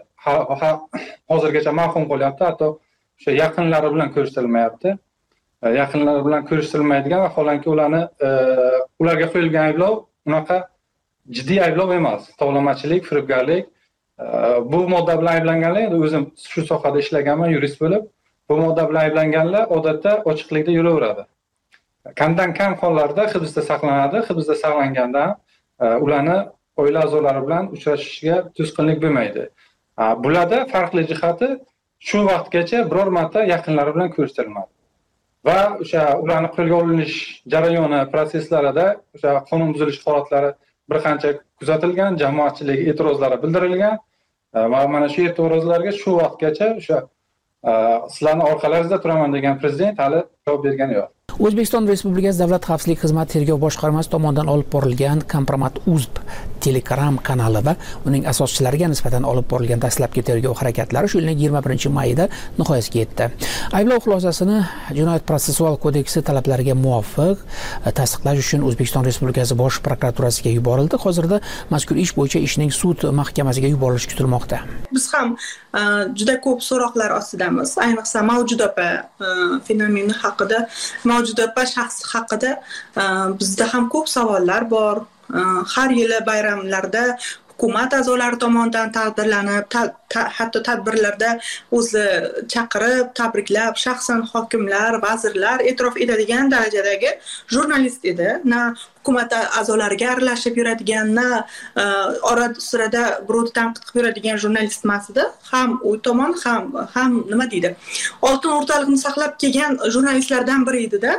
hozirgacha mahkum qo'lyapti, hatto o'sha yaqinlari bilan ko'rishtirilmayapti. Yaqinlari bilan ko'rishtirilmaydigan va holanki ularni ularga qo'yilgan ayblov unaqa jiddiy ayblov emas. Tovlamachilik, firibgarlik. Bu modda bilan ayblanganlar, o'zim shu sohada ishlaganman, yurist bo'lib, bu modda bilan ayblanganlar odatda ochiqlikda yuraveradi. Kamdan kam hollarda hibsda saqlanadi. Hibsda saqlanganda ularni oila a'zolari bilan uchrashishga to'sqinlik bo'lmaydi. Bularda farqli jihati shu vaqtgacha biror marta yaqinlari bilan ko'rishtirilmadi. Va o'sha ularni qo'lga olinish jarayoni, proseslarida o'sha qonun buzilish holatlari bir qancha kuzatilgan, jamoatchilik e'tirozlari bildirilgan va mana shu e'tirozlarga shu vaqtgacha o'sha sizlarning orqalaringizda turaman degan prezident hali javob bergani yo'q. O'zbekiston Respublikasi Davlat xavfsizlik xizmati tergov boshqarmasi tomonidan olib borilgan Kompromat Uzb Telegram kanali va uning asoschilariga nisbatan olib borilgan dastlabki tergov harakatlari shu yilning yigirma birinchi mayida nihoyasiga yetdi. Ayblov xulosasini Jinoyat protsessual kodeksi talablariga muvofiq tasdiqlash uchun O'zbekiston Respublikasi Bosh prokuraturasiga yuborildi. Hozirda mazkur ish bo'yicha ishning sud mahkamasiga yuborilishi kutilmoqda. Biz ham juda ko'p so'roqlar ostidamiz. Ayniqsa Mavjud opa fenomeni haqida, Mavjud opa shaxsi haqida bizda ham ko'p savollar bor. Har yili bayramlarda hukumat a'zolari tomonidan taqdirlanib, hatto tadbirlarda o'zi chaqirib, tabriklab, shaxsan hokimlar, vazirlar e'tirof etadigan darajadagi jurnalist edi. Na hukumat a'zolariga aralashib yuradigan, na ora sirada birovni tanqid qilib yuradigan jurnalist emas edi. Ham u tomon, ham ham nima deydi? Oltin o'rtalikni saqlab kelgan jurnalistlardan biri edi-da.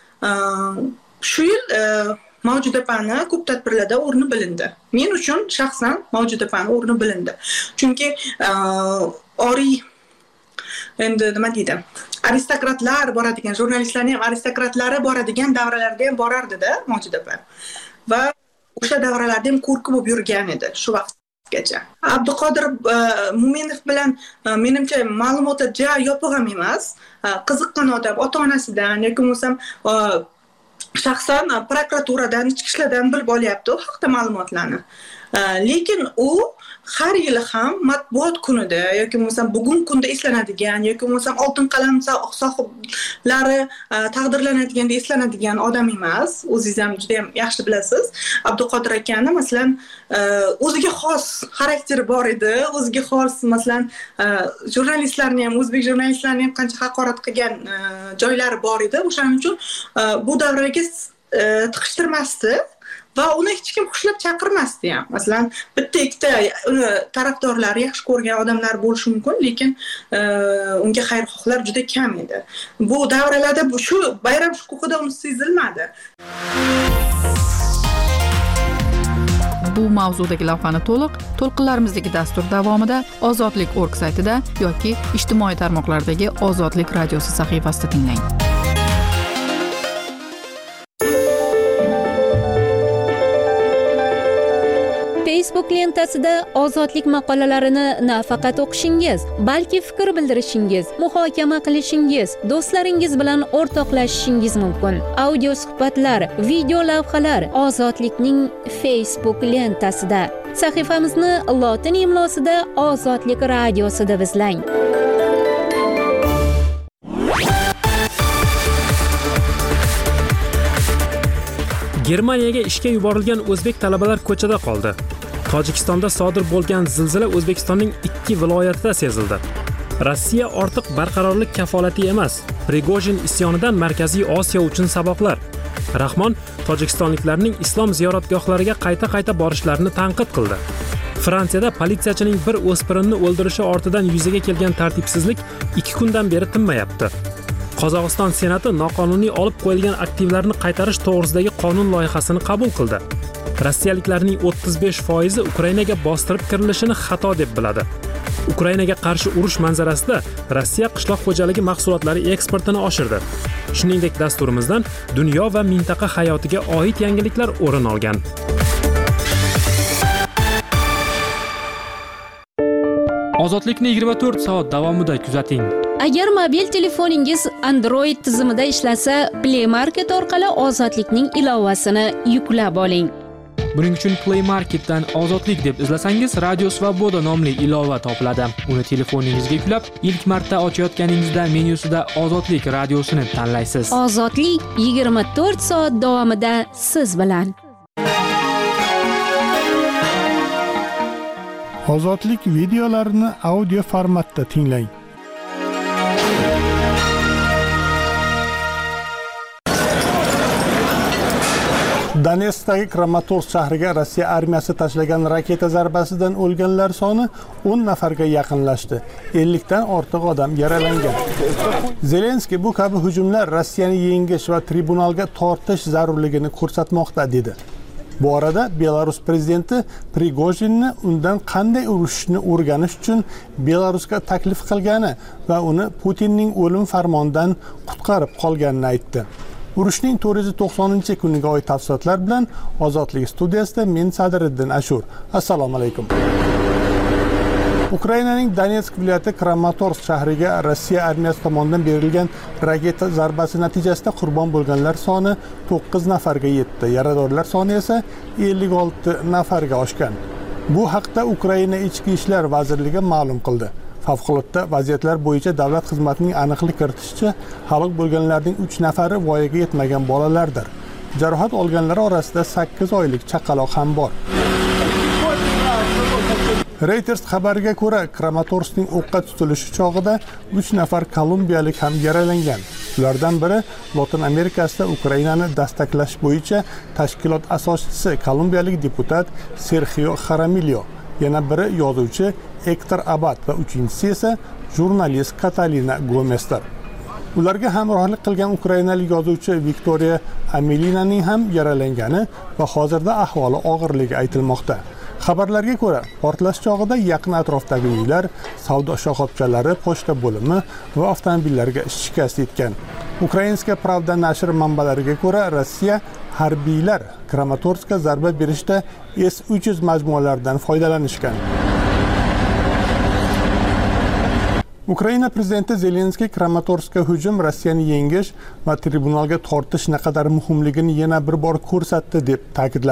Shu yil Mavjud opani ko'p tadbirlarda o'rni bilindi. Men uchun shaxsan Mavjud opani o'rni bilindi. Chunki oriy endi nima deydi? Aristokratlar boradigan, jurnalistlarning ham aristokratlari boradigan davralarda ham borardi-da Mavjud opa. Va o'sha davralarda ham ko'rki bo'lib yurgan edi shu vaqtgacha. Abduqodir Mo'minov bilan menimcha ma'lumotlar ja yopiq ham emas. Qiziqqan odam ota-onasidan yoki bo'lmasam shaxsan prokuraturadan, ichki ishlardan bilib olyapti u haqda ma'lumotlarni. Lekin u har yili ham matbuot kunida yoki bo'lmasam bugun kunda eslanadigan yoki bo'lmasam oltin qalam sohiblari taqdirlanadiganda eslanadigan odam emas. O'zingiz ham juda ham yaxshi bilasiz. Abduqodir akani masalan o'ziga xos xarakteri bor edi, o'ziga xos masalan jurnalistlarni ham, o'zbek jurnalistlarini ham qancha haqorat qilgan joylari bor edi. O'shaning uchun bu davraga tiqishtirmasdi. va uni hech kim xushlab chaqirmasdi ham. Masalan, bitta ikkita uni tarafdorlari yaxshi ko'rgan odamlar bo'lishi mumkin, lekin unga xayrixohlar juda kam edi. Bu davralarda bu shu bayram shukuhida uni sezilmadi. Bu mavzudagi lavhani to'liq to'lqinlarimizdagi dastur davomida Ozodlik nokta org saytida yoki ijtimoiy tarmoqlardagi Ozodlik radiosi sahifasida tinglang. Facebook lentasida Ozodlik maqolalarini nafaqat o'qishingiz, balki fikr bildirishingiz, muhokama qilishingiz, do'stlaringiz bilan o'rtoqlashishingiz mumkin. Audio suhbatlar, video lavhalar Ozodlikning Facebook lentasida. Sahifamizni lotin imlosida Ozodlik radiosi deb izlang. Germaniyaga ishga yuborilgan o'zbek talabalar ko'chada qoldi. Tojikistonda sodir bo'lgan zilzila O'zbekistonning ikki viloyatida sezildi. Rossiya ortiq barqarorlik kafolati emas. Prigojin isyonidan Markaziy Osiyo uchun saboqlar. Rahmon tojikistonliklarning islom ziyoratgohlariga qayta-qayta borishlarini tanqid qildi. Fransiyada politsiyachining bir o'spirinni o'ldirishi ortidan yuzaga kelgan tartibsizlik ikki kundan beri tinmayapti. Qozog'iston Senati noqonuniy olib qo'yilgan aktivlarni qaytarish to'g'risidagi qonun loyihasini qabul qildi. Rossiyaliklarning o'ttiz besh foizi Ukrainaga bostirib kirilishini xato deb biladi. Ukrainaga qarshi urush manzarasida Rossiya qishloq xo'jaligi mahsulotlari eksportini oshirdi. Shuningdek, dasturimizdan dunyo va mintaqa hayotiga oid yangiliklar o'rin olgan. Ozodlikni yigirma to'rt soat davomida kuzating. Agar mobil telefoningiz Android tizimida ishlasa, Play Market orqali Ozodlikning ilovasini yuklab oling. Buning uchun Play Marketdan Ozodlik deb izlasangiz, Radio Svoboda nomli ilova topiladi. Uni telefoningizga yuklab, ilk marta ochayotganingizda menyusida Ozodlik radiosini tanlaysiz. Ozodlik yigirma to'rt soat davomida siz bilan. Ozodlik videolarini audio formatda tinglang. Donetskdagi Kramatorsk shahriga Rossiya armiyasi tashlagan raketa zarbasidan o'lganlar soni o'n nafarga yaqinlashdi. ellik dan ortiq odam yaralangan. Zelenskiy bu kabi hujumlar Rossiyani yengish va tribunalga tortish zarurligini ko'rsatmoqda dedi. Bu orada Belarus prezidenti Prigojinni undan qanday urushishni o'rganish uchun Belarusga taklif qilgani va uni Putinning o'lim farmonidan qutqarib qolganini aytdi. Urushning to'rt yuz to'qsoninchi kuniga oid tafsilotlar bilan Ozodlik studiyasida men Sadriddin Ashur. Assalomu alaykum. Ukrainaning Donetsk viloyati Kramatorsk shahriga Rossiya armiyasi tomonidan berilgan raketa zarbasi natijasida qurbon bo'lganlar soni to'qqiz nafarga yetdi. Yaradorlar soni esa ellik olti nafarga oshgan. Bu haqda Ukraina Ichki ishlar vazirligi ma'lum qildi. Favqulodda vaziyatlar bo'yicha davlat xizmatining aniqlik kiritishicha, halok bo'lganlarning uch nafari voyaga yetmagan bolalardir. Jarohat olganlar orasida sakkiz oylik chaqaloq ham bor. Reuters xabariga ko'ra, Kramatorskning o'qqa tutilishi chog'ida uch nafar kolumbiyalik ham yaralangan. Ulardan biri Lotin Amerikasida Ukrainani dastaklash bo'yicha tashkilot asoschisi kolumbiyalik deputat Sergio Jaramillo, yana biri yozuvchi Hector Abad va uchinchisi esa jurnalist Catalina Gomesdir. Ularga hamrohlik qilgan ukrainalik yozuvchi Viktoriya Amelinaning ham yaralangani va hozirda ahvoli og'irligi aytilmoqda. Xabarlarga ko'ra, portlash chog'ida yaqin atrofdagi uylar, savdo shoxobchalari, pochta bo'limi va avtomobillarga shikast yetgan. Ukrainska Pravda nashri manbalariga ko'ra, Rossiya harbiylar Kramatorskga zarba berishda S uch yuz majmualaridan foydalanishgan. Ukraina prezidenti Zelenskiy Kramatorskga hujum Rossiyani yengish va tribunalga tortish naqadar muhimligini yana bir bor ko'rsatdi deb ta'kidladi.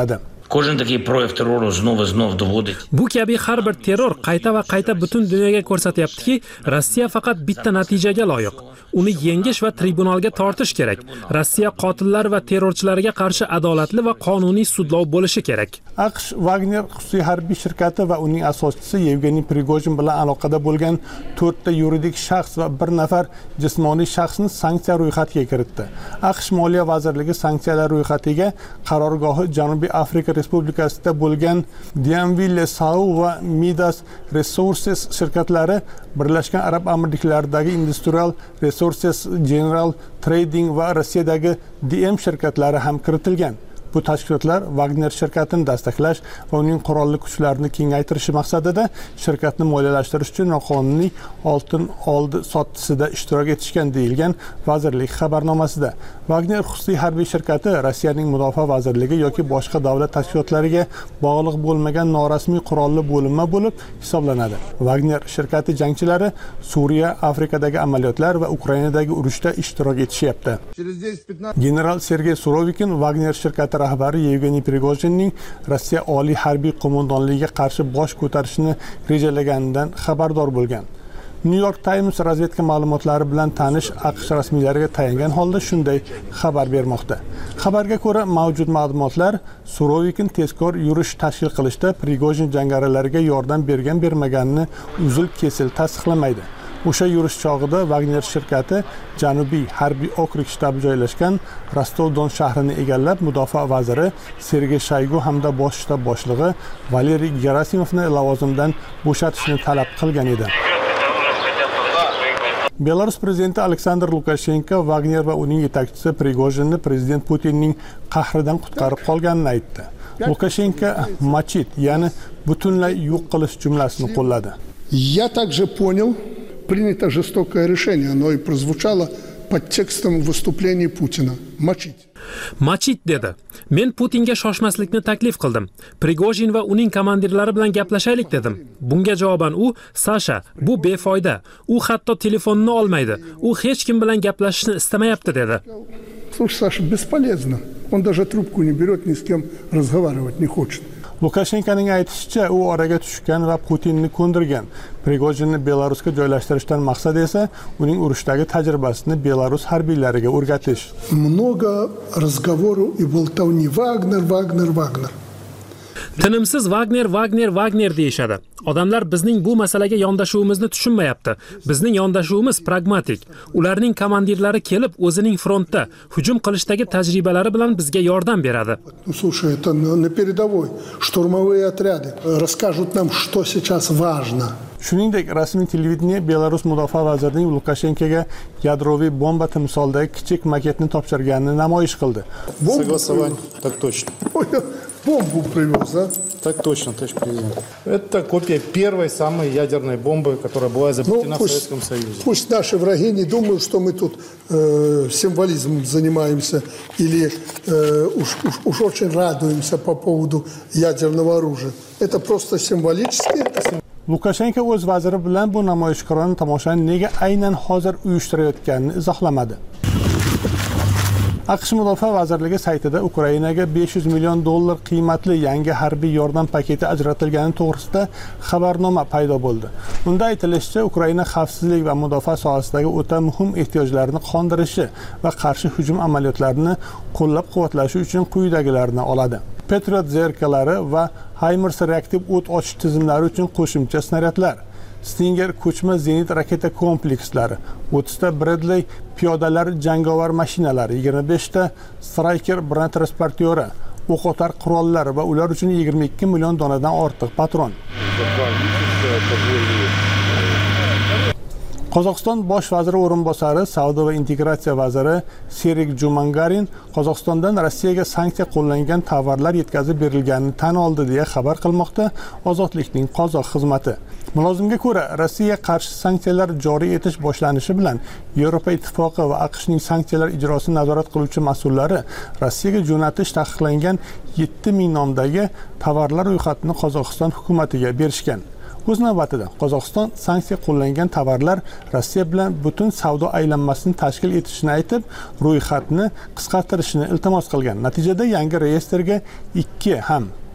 Кожен такий прояв терору знову знов доводить. Bu kabi har bir terror qayta va qayta butun dunyoga ko'rsatyaptiki, Rossiya faqat bitta natijaga loyiq. Uni yengish va tribunalga tortish kerak. Rossiya qotillar va terrorchilarga qarshi adolatli va qonuniy sudlov bo'lishi kerak. AQSh Wagner xususiy harbiy shirkati va uning asoschisi Yevgeniy Prigojin bilan aloqada bo'lgan to'rtta yuridik shaxs va bir nafar jismoniy shaxsni sanksiya ro'yxatiga kiritdi. AQSh Moliya vazirligi sanksiyalar ro'yxatiga qarorgohi Janubiy Afrika Respublikasida bo'lgan Dianville Sau va Midas Resources shirkatlari Birlashgan Arab Amirliklaridagi Industrial Resources General Trading va Rossiyadagi D M shirkatlari ham kiritilgan. Bu tashkilotlar Wagner shirkatini dastaqlash va uning qurolli kuchlarini kengaytirish maqsadida shirkatni moliyalashtirish uchun noqonuniy oltin oldi sotisida ishtirok etishgan deyilgan vazirlik xabarnomasida. Wagner xususiy harbiy shirkati Rossiyaning mudofaa vazirligi yoki boshqa davlat tashkilotlariga bog'liq bo'lmagan norasmiy qurolli bo'linma bo'lib hisoblanadi. Wagner shirkati jangchilari Suriya, Afrikadagi amaliyotlar va Ukrainadagi urushda ishtirok etishyapti. General Sergey Surovikin Wagner shirkati rahbari Yevgeniy Prigojinning Rossiya oliy harbiy qo'mondonligiga qarshi bosh ko'tarishni rejalaganidan xabardor bo'lgan. New York Times razvedka ma'lumotlari bilan tanish AQSh rasmiylariga tayangan holda shunday xabar bermoqda. Xabarga ko'ra, mavjud ma'lumotlar Surovikin tezkor yurish tashkil qilishda Prigojin jangarilarga yordam bergan bermaganini uzil-kesil tasdiqlamaydi. O'sha yurish chog'ida Wagner shirkati Janubiy harbiy okrug shtabi joylashgan Rostov-Don shahrini egallab, mudofaa vaziri Sergey Shoygu hamda bosh shtab boshlig'i Valeriy Gerasimovni lavozimdan bo'shatishni talab qilgan edi. Belarus prezidenti Aleksandr Lukashenko Wagner va uning yetakchisi Prigojinni prezident Putinning qahridan qutqarib qolganini aytdi. Lukashenko machit, ya'ni butunlay yo'q qilish jumlasini qo'lladi. Я также понял, принято жестокое решение, оно и прозвучало под текстом выступления Путина. Мочить. Machit dedi. Men Putinga shoshmaslikni taklif qildim. Prigojin va uning komandirlari bilan gaplashaylik dedim. Bunga javoban u, Sasha, bu befoyda. U hatto telefonni olmaydi. U hech kim bilan gaplashishni istamayapti dedi. Слушай, Саша, бесполезно. Он даже трубку не берет, ни с кем разговаривать не хочет. Lukashenkoning aytishicha, u oraga tushgan va Putinni ko'ndirgan. Prigojinni Belarusga joylashtirishdan maqsad esa uning urushdagi tajribasini Belarus harbiylariga o'rgatish. Много разговоров и болтовни. Вагнер, Вагнер, Вагнер. Tinimsiz Wagner, Wagner, Wagner deyishadi. Odamlar bizning bu masalaga yondashuvimizni tushunmayapti. Bizning yondashuvimiz pragmatik. Ularning komandirlari kelib, o'zining frontda hujum qilishdagi tajribalari bilan bizga yordam beradi. Слушай, это на передовой. Штурмовые отряды расскажут нам, что сейчас важно. Shuningdek, rasmiy televideniye Belarus mudofaa vazirining Lukashenkoga yadroviy bomba timsolidagi kichik maketni topshirganini namoyish qildi. Согласование. Так точно. Бомбу привез, да? Так точно, товарищ президент. Это копия первой самой ядерной бомбы, которая была изобретена ну, пусть, в Советском Союзе. Пусть наши враги не думают, что мы тут э, символизмом занимаемся или э, уж, уж, уж очень радуемся по поводу ядерного оружия. Это просто символически. Lukashenko o'z vaziri bilan bu namoyishkorona tomoshani nega aynan hozir uyushtirayotganini izohlamadi. AQSh Mudofaa vazirligi saytida Ukrainaga besh yuz million dollar qiymatli yangi harbiy yordam paketi ajratilgani to'g'risida xabarnoma paydo bo'ldi. Unda aytilishicha, Ukraina xavfsizlik va mudofaa sohasidagi o'ta muhim ehtiyojlarini qondirishi va qarshi hujum amaliyotlarini qo'llab-quvvatlashi uchun quyidagilarni oladi. Patriot zerkalari va HIMARS reaktiv o't ochish tizimlari uchun qo'shimcha snaryadlar, Stinger ko'chma zenit raketa komplekslari, o'ttizta Bradley piyodalar jangovar mashinalari, yigirma beshta Stryker brend transportyori, o'q-otar qurollar va ular uchun yigirma ikki million donadan ortiq patron. Qozog'iston bosh vaziri o'rinbosari, savdo va integratsiya vaziri Serik Jumangarin Qozog'istondan Rossiyaga sanksiya qo'llangan tovarlar yetkazib berilganini tan oldi deya xabar qilmoqda Ozodlikning qozoq xizmati. Mulozimga ko'ra, Rossiyaga qarshi sanksiyalar joriy etish boshlanishi bilan Yevropa ittifoqi va AQShning sanksiyalar ijrosini nazorat qiluvchi mas'ullari Rossiyaga jo'natish taqiqlangan yetti ming nomdagi tovarlar ro'yxatini Qozog'iston hukumatiga berishgan. O'z navbatida Qozog'iston sanksiya qo'llangan tovarlar Rossiya bilan butun savdo aylanmasini tashkil etishini aytib, ro'yxatni qisqartirishni iltimos qilgan. Natijada yangi reyestrga ikki ham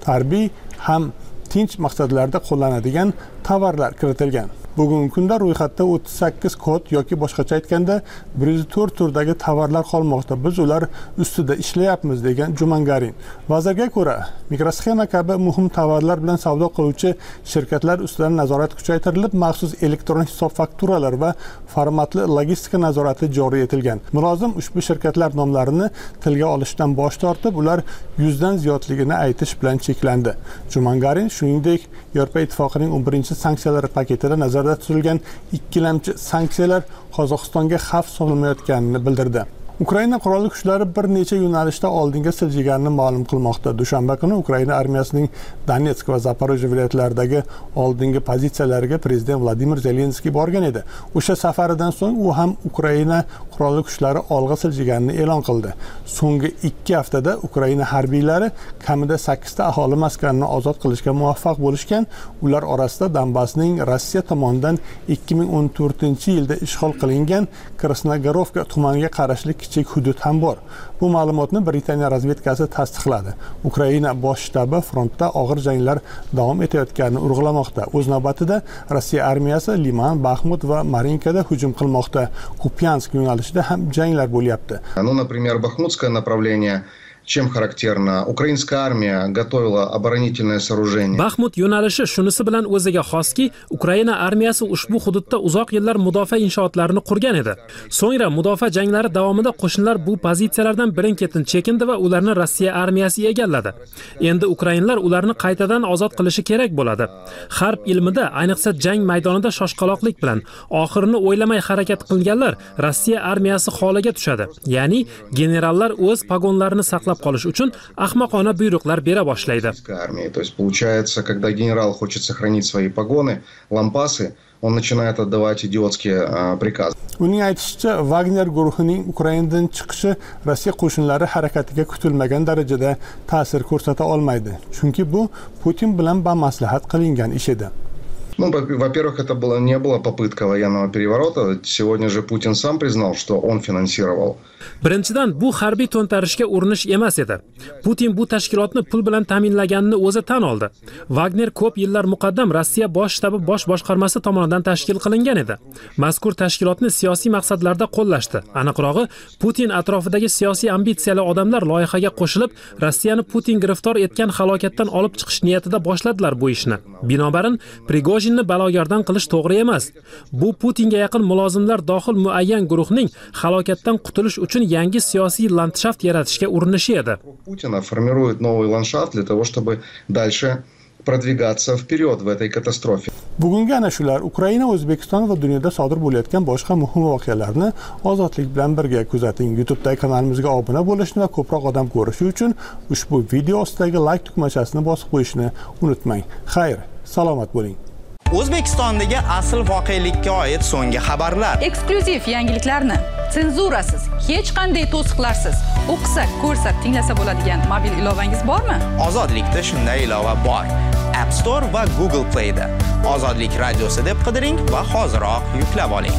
harbiy ham tinch maqsadlarda qo'llanadigan tovarlar kiritilgan. Bugungi kunda ro'yxatda o'ttiz sakkiz kod yoki boshqacha aytganda bir yuz to'rt turdagi tovarlar qolmoqda. Biz ular ustida ishlayapmiz degan Jumangarin. Vazirga ko'ra, mikrosxema kabi muhim tovarlar bilan savdo qiluvchi shirkatlar ustidan nazorat kuchaytirilib, maxsus elektron hisob fakturalar va formatli logistika nazorati joriy etilgan. Mulozim ushbu shirkatlar nomlarini tilga olishdan bosh tortib, ular yuzdan ziyodligini aytish bilan cheklandi. Jumangarin shuningdek, Yevropa Ittifoqining o'n birinchi sanksiyalar paketida nazarda tutilgan ikkilamchi sanksiyalar Qozog'istonga xavf solmayotganini bildirdi. Ukraina qurolli kuchlari bir necha yo'nalishda oldinga siljiganini ma'lum qilmoqda. Dushanba kuni Ukraina armiyasining Donetsk va Zaporojye viloyatlaridagi oldingi pozitsiyalariga prezident Vladimir Zelenskiy borgan edi. O'sha safaridan so'ng u ham Ukraina qurolli kuchlari olg'a siljiganini e'lon qildi. So'nggi ikki haftada Ukraina harbiylari kamida sakkizta aholi maskanini ozod qilishga muvaffaq bo'lishgan. Ular orasida Donbassning Rossiya tomonidan ikki ming o'n to'rtinchi yilda ishg'ol qilingan Krasnogorovka tumaniga qarashli kichik hudud ham bor. Bu ma'lumotni Britaniya razvedkasi tasdiqladi. Ukraina bosh shtabi frontda og'ir janglar davom etayotganini urg'ulamoqda. O'z navbatida Rossiya armiyasi Liman, Baxmut va Marinkada hujum qilmoqda. Kupyansk yo'nalishida ham janglar bo'lyapti. Ну, например, Бахмутское направление. Чем характерно? Украинская армия готовила оборонительное сооружение. Baxmut yo'nalishi shunisi bilan o'ziga xoski, Ukraina armiyasi ushbu hududda uzoq yillar mudofaa inshootlarini qurgan edi. So'ngra mudofaa janglari davomida qo'shinlar bu pozitsiyalardan birin-ketin chekindi va ularni Rossiya armiyasi egalladi. Endi ukrainlar ularni qaytadan ozod qilishi kerak bo'ladi. Harb ilmida, ayniqsa jang maydonida shoshqaloqlik bilan oxirini o'ylamay harakat qilganlar Rossiya armiyasi holiga tushadi. Ya'ni generallar o'z pagonlarini saqlab qolish uchun ahmoqona buyruqlar bera boshlaydi. То есть получается, когда генерал хочет сохранить свои погоны, лампасы, он начинает отдавать идиотские приказы. Uning aytishicha, Wagner guruhining Ukrainadan chiqishi Rossiya qo'shinlari harakatiga kutilmagan darajada ta'sir ko'rsata olmaydi. Chunki bu Putin bilan bamaslahat qilingan ish edi. Ну, во-первых, это было, не была попытка военного переворота. Сегодня же Путин сам признал, что он финансировал. Birinchidan, bu harbiy to'ntarishga urinish emas edi. Putin bu tashkilotni pul bilan ta'minlaganini o'zi tan oldi. Wagner ko'p yillar muqaddam Rossiya bosh shtabi bosh boshqarmasi tomonidan tashkil qilingan edi. Mazkur tashkilotni siyosiy maqsadlarda qo'llashdi. Aniqrog'i, Putin atrofidagi siyosiy ambitsiyali odamlar loyihaga qo'shilib, Rossiyani Putin giriftor etgan halokatdan olib chiqish niyatida boshladilar bu ishni. Binobarin, Prigojinni balogordan qilish to'g'ri emas. Bu Putinga yaqin mulozimlar dohil muayyan guruhning halokatdan qutulish uchun yangi siyosiy landshaft yaratishga urinishi edi. Putin формирует новый ландшафт для того, чтобы дальше продвигаться вперед в этой катастрофе. Bugungi ana shular Ukraina, O'zbekiston va dunyoda sodir bo'layotgan boshqa muhim voqealarni ozodlik bilan birga kuzating. YouTube'dagi kanalimizga obuna bo'lishni va ko'proq odam ko'rishi uchun ushbu video ostidagi like tugmachasini bosib qo'yishni unutmang. Xayr, salomat bo'ling. O'zbekistondagi asl voqelikka oid so'nggi xabarlar, eksklyuziv yangiliklarni senzurasiz, hech qanday to'siqlarsiz o'qisa, ko'rsa, tinglasa bo'ladigan mobil ilovangiz bormi? Ozodlikda shunday ilova bor. App Store va Google Play da Ozodlik radiosi deb qidiring va hoziroq yuklab oling.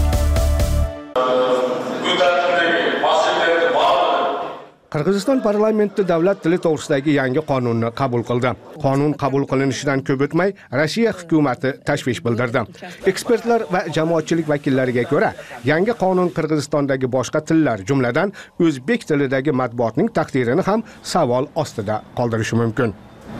Qirg'iziston parlamenti davlat tili to'g'risidagi yangi qonunni qabul qildi. Qonun qabul qilinishidan ko'p o'tmay Rossiya hukumatı tashvish bildirdi. Ekspertlar va jamoatchilik vakillariga ko'ra, yangi qonun Qirg'izistondagi boshqa tillar, jumladan o'zbek tilidagi matbuotning taqdirini ham savol ostida qoldirishi mumkin.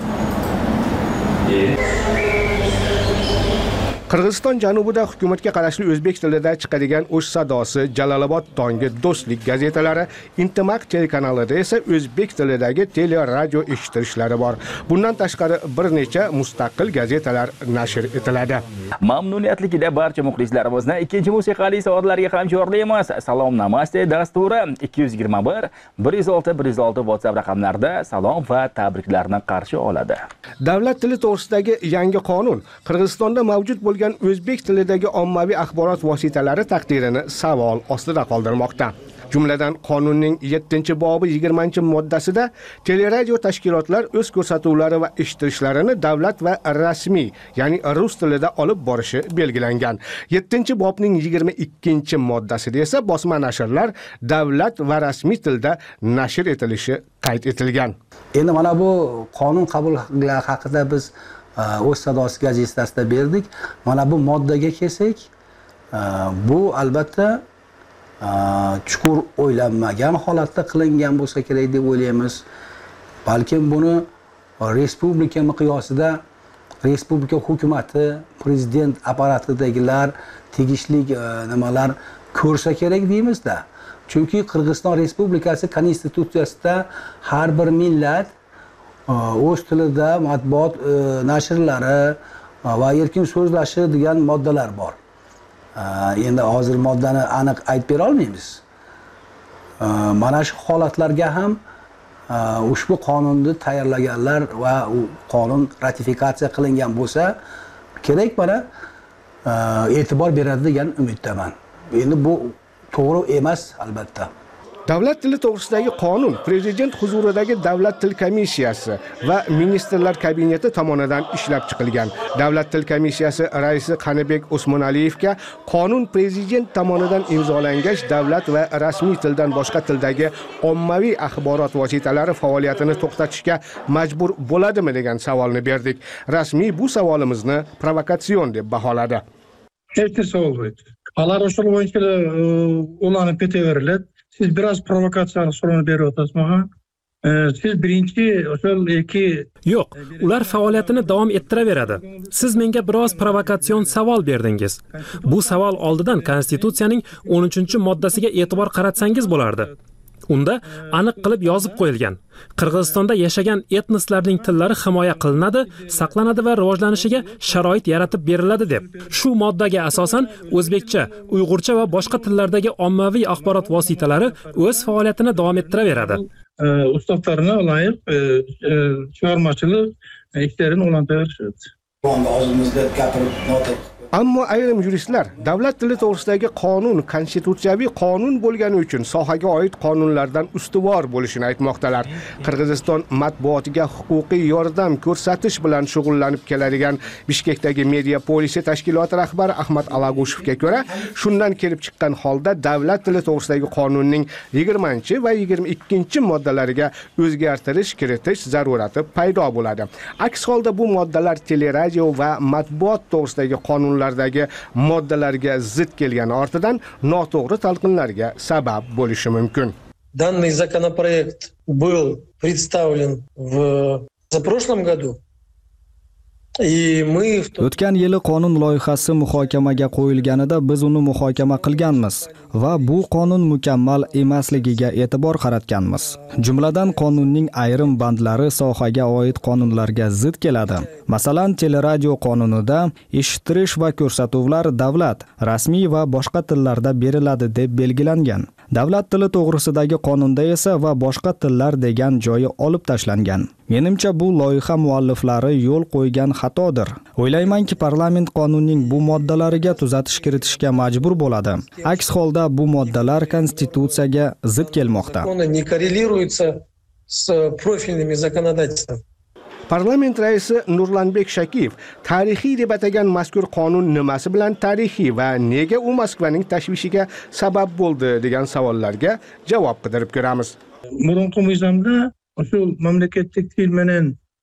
Qirg'iziston janubida hukumatga qarashli o'zbek tilida chiqadigan o'sh sadosi, Jalolobod tongi, Do'stlik gazetalari, Intimaq telekanalida esa o'zbek tilidagi teleradio eshitilishlari bor. Bundan tashqari bir necha mustaqil gazetalar nashr etiladi. Mamnuniyatlikda barcha muxlislarimizni ikkinchi musiqali soatlarga hamkorlaymiz. Salom namaste dasturi ikki yuz yigirma bir bir yuz olti bir yuz olti WhatsApp raqamlarida salom va tabriklarni qarshi oladi. Davlat tili to'g'risidagi yangi qonun Qirg'izistonda mavjud bo'lgan bo'lgan o'zbek tilidagi ommaviy axborot vositalari taqdirini savol ostida qoldirmoqda. Jumladan qonunning yettinchi bobi yigirmanchi moddasida teleradio tashkilotlar o'z ko'rsatuvlari va eshittirishlarini davlat va rasmiy, ya'ni rus tilida olib borishi belgilangan. yettinchi bobning yigirma ikkinchi moddasida esa bosma nashrlar davlat va rasmiy tilda nashr etilishi qayd etilgan. Endi mana bu qonun qabul haqida biz o'z sadosi gazetasida berdik. Mana bu moddaga kelsak, bu albatta chuqur o'ylanmagan holatda qilingan bo'lsa kerak deb o'ylaymiz. Balkim buni respublika miqyosida respublika hukumati, prezident apparatidagilar tegishli nimalar ko'rsa kerak deymizda. Chunki Qirg'iziston Respublikasi konstitutsiyasida har bir millat o'z tilida matbuot nashrlari va erkin so'zlashi degan moddalar bor. Endi hozir moddani aniq aytib bera olmaymiz. Mana shu holatlarga ham ushbu qonunni tayyorlaganlar va u qonun ratifikatsiya qilingan bo'lsa kerak, mana e'tibor beradi degan umiddaman. Endi bu to'g'ri emas albatta. Davlat tili to'g'risidagi qonun prezident huzuridagi Davlat til komissiyasi va ministrlar kabineti tomonidan ishlab chiqilgan. Davlat til komissiyasi raisi Qanibek Usmonaliyevga qonun prezident tomonidan imzolangach davlat va rasmiy tildan boshqa tildagi ommaviy axborot vositalari faoliyatini to'xtatishga majbur bo'ladimi degan savolni berdik. Rasmiy bu savolimizni provokatsion deb baholadi. Hech narsa bo'lmaydi. Alar o'sha bo'yicha ulanib ketaveriladi. Siz biraz provokatsiyali so'rovni berib o'tasiz menga. Siz birinchi o'sha iki Yo'q, ular faoliyatini davom ettiraveradi. Siz menga biroz provokatsion savol berdingiz. Bu savol oldidan Konstitutsiyaning o'n uchinchi moddasiga e'tibor qaratsangiz bo'lardi. Unda aniq qilib yozib qo'yilgan. Qirg'izistonda yashagan etnoslarning tillari himoya qilinadi, saqlanadi va rivojlanishiga sharoit yaratib beriladi deb. Shu moddaga asosan o'zbekcha, uyg'urcha va boshqa tillardagi ommaviy axborot vositalari o'z faoliyatini davom ettiraveradi. Ustadlarına layık chiqarmachilik ishlarini o'rnataverishadi. Ammo ayrim yuristlar davlat tili to'g'risidagi qonun konstitutsiyaviy qonun bo'lgani uchun sohaga oid qonunlardan ustuvor bo'lishini aytmoqdalar. Qirg'iziston matbuotiga huquqiy yordam ko'rsatish bilan shug'ullanib keladigan Bishkekdagi Media Polisi tashkiloti rahbari Ahmad Alagushevga ko'ra, shundan kelib chiqqan holda davlat tili to'g'risidagi qonunning yigirmanchi va yigirma ikkinchi moddalariga o'zgartirish kiritish zarurati paydo bo'ladi. Aks holda bu moddalar teleradio va matbuot to'g'risidagi qonun lardagi moddalarga zid kelgani ortidan noto'g'ri talqinlarga sabab bo'lishi mumkin. Данный законопроект был представлен в прошлом году. O'tgan yili qonun loyihasi muhokamaga qo'yilganida biz uni muhokama qilganmiz va bu qonun mukammal emasligiga e'tibor qaratganmiz. Jumladan qonunning ayrim bandlari sohaga oid qonunlarga zid keladi. Masalan, teleradio qonunida eshittirish va ko'rsatuvlar davlat, rasmiy va boshqa tillarda beriladi deb belgilangan. Davlat tili to'g'risidagi qonunda esa va boshqa tillar degan joyi olib tashlangan. Menimcha bu loyiha mualliflari yo'l qo'ygan xatodir. O'ylaymanki, parlament qonunning bu moddalariga tuzatish kiritishga majbur bo'ladi. Aks holda bu moddalar konstitutsiyaga zid kelmoqda. Не коррелируется с профильными законодательством. Parlament raisi Nurlanbek Shakiyev tarixiy deb atagan mazkur qonun nimasi bilan tarixiy va nega u Moskvaning tashvishiga sabab bo'ldi degan savollarga javob qidirib ko'ramiz. Burunqi mizonda o'sha mamlakatdagi til bilan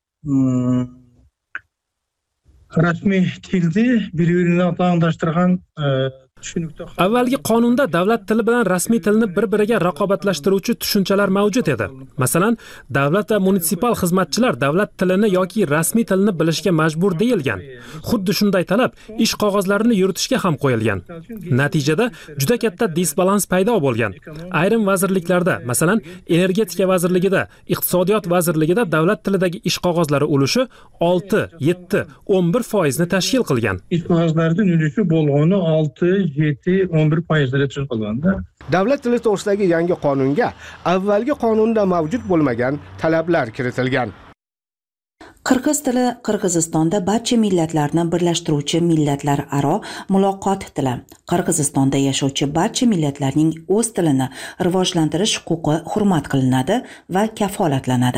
rasmiy tilni bir-birini taqdoshtirgan Avvalgi qonunda davlat tili bilan rasmiy tilni bir-biriga raqobatlashtiruvchi tushunchalar mavjud edi. Masalan, davlat va munisipal xizmatchilar davlat tilini yoki rasmiy tilni bilishga majbur deyilgan. Xuddi shunday talab ish qog'ozlarini yuritishga ham qo'yilgan. Natijada juda katta disbalans paydo bo'lgan. Ayrim vazirliklarda, masalan, energetika vazirligida, iqtisodiyot vazirligida davlat tilidagi ish qog'ozlari ulushi olti, yetti, o'n bir foizni tashkil qilgan. Ish qog'ozlarining ulushi bo'lgani olti, yetti, o'n bir foizga chiqilganda. Davlat tili to'g'risidagi yangi qonunga avvalgi qonunda mavjud bo'lmagan talablar kiritilgan. Qirg'iz tili Qirg'izistonda barcha millatlarni birlashtiruvchi millatlararo muloqot tili. Qirg'izistonda yashovchi barcha millatlarning o'z tilini rivojlantirish huquqi hurmat qilinadi va kafolatlanadi.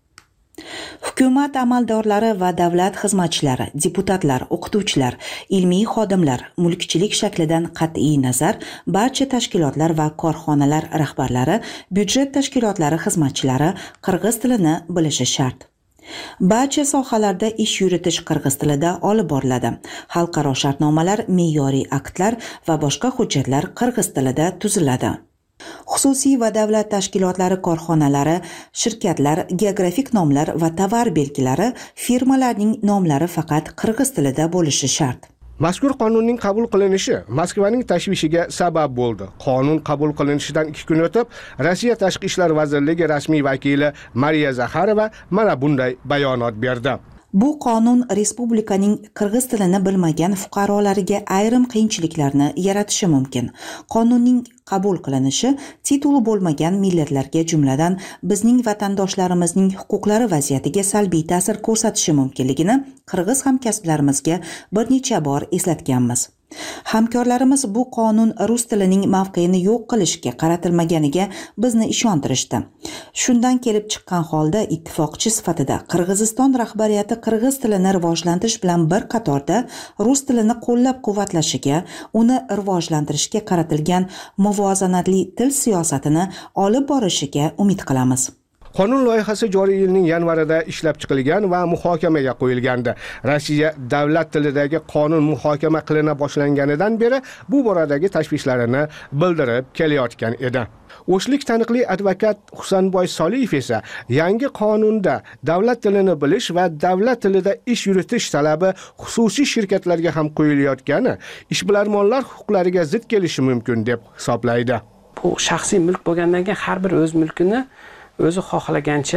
Hukumat amaldorlari va davlat xizmatchilari, deputatlar, o'qituvchilar, ilmiy xodimlar, mulkchilik shaklidan qat'iy nazar, barcha tashkilotlar va korxonalar rahbarlari, byudjet tashkilotlari xizmatchilari qirg'iz tilini bilishi shart. Barcha sohalarda ish yuritish qirg'iz tilida olib boriladi. Xalqaro shartnomalar, me'yoriy aktlar va boshqa hujjatlar qirg'iz tilida tuziladi. Xususiy va davlat tashkilotlari korxonalari, shirkatlar, geografik nomlar va tovar belgilari, firmalarning nomlari faqat qirg'iz tilida bo'lishi shart. Mazkur qonunning qabul qilinishi Moskvaning tashvishiga sabab bo'ldi. Qonun qabul qilinishidan ikki kun o'tib, Rossiya Tashqi ishlar vazirligi rasmiy vakili Mariya Zakharova mana bunday bayonot berdi. Bu qonun respublikaning qirg'iz tilini bilmagan fuqarolariga ayrim qiyinchiliklarni yaratishi mumkin. Qonunning qabul qilinishi tituli bo'lmagan millatlarga, jumladan bizning vatandoshlarimizning huquqlari vaziyatiga salbiy ta'sir ko'rsatishi mumkinligini qirg'iz hamkasblarimizga bir necha bor eslatganmiz. Hamkorlarimiz bu qonun rus tilining mavqeini yo'q qilishga qaratilmaganiga bizni ishontirishdi. Shundan kelib chiqqan holda ittifoqchi sifatida Qirg'iziston rahbariyati qirg'iz tilini rivojlantirish bilan bir qatorda rus tilini qo'llab-quvvatlashiga, uni rivojlantirishga qaratilgan muvozanatli til siyosatini olib borishiga umid qilamiz. Qonun loyihasi joriy yilning yanvarida ishlab chiqilgan va muhokamaga qo'yilgandi. Rossiya davlat tilidagi qonun muhokama qilina boshlanganidan beri bu boradagi tashvishlarini bildirib kelayotgan edi. O'shlik taniqli advokat Husanboy Soliyev esa yangi qonunda davlat tilini bilish va davlat tilida ish yuritish talabi xususiy shirkatlarga ham qo'yilayotgani ishbilarmonlar huquqlariga zid kelishi mumkin deb hisoblaydi. Bu shaxsiy mulk bo'lgandan keyin har bir o'z mulkini o'zi xohlagancha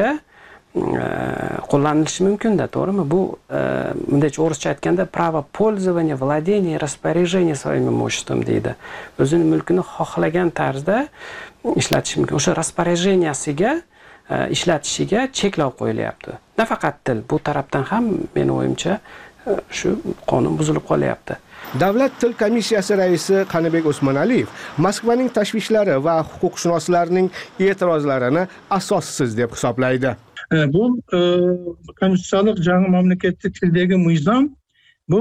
qo'llanilishi mumkin-da, to'g'rimi? Bu bunday o'rischa aytganda право пользования, владения, распоряжения своим имуществом deydi. O'zini mulkini xohlagan tarzda ishlatish mumkin. O'sha распоряженияsiga ishlatishiga cheklov qo'yilyapti. Nafaqat til, bu tarafdan ham meni o'yimcha shu qonun buzilib qolyapti. Davlat til komissiyasi raisi Qanibek Osmonaliyev Moskvaning tashvishlari va huquqshunoslarning e'tirozlarini asossiz deb hisoblaydi. Bu konstitutsiyalik жаңы mamlakatdagi tildagi nizom bu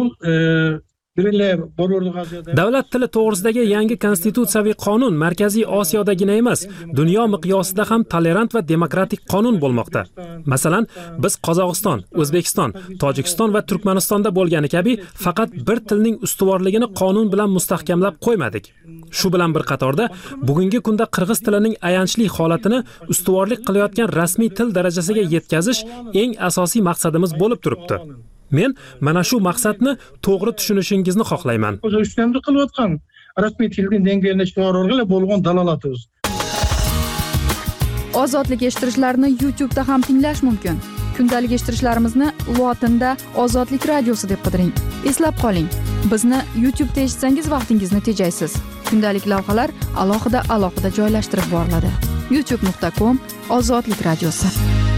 Davlat tili to'g'risidagi yangi konstitutsiyaviy qonun Markaziy Osiyodagina emas, dunyo miqyosida ham tolerant va demokratik qonun bo'lmoqda. Masalan, biz Qozog'iston, O'zbekiston, Tojikiston va Turkmanistonda bo'lgani kabi faqat bir tilning ustuvorligini qonun bilan mustahkamlab qo'ymadik. Shu bilan bir qatorda bugungi kunda qirg'iz tilining ayanchli holatini ustuvorlik qilayotgan rasmiy til darajasiga yetkazish eng asosiy maqsadimiz bo'lib turibdi. Men mana shu maqsadni to'g'ri tushunishingizni xohlayman. O'zi ustamda qilayotgan rasmiy tilning dengayini chiqarishga bo'lgan dalolatimiz. Ozodlik eshittirishlarini YouTube'da ham tinglash mumkin. Kundalik eshittirishlarimizni lotinda Ozodlik radiosi deb qidiring. Eslab qoling, bizni YouTube'da eshitsangiz vaqtingizni tejaysiz. Kundalik lavhalar alohida alohida joylashtirib boriladi. youtube nuqta com Ozodlik radiosi.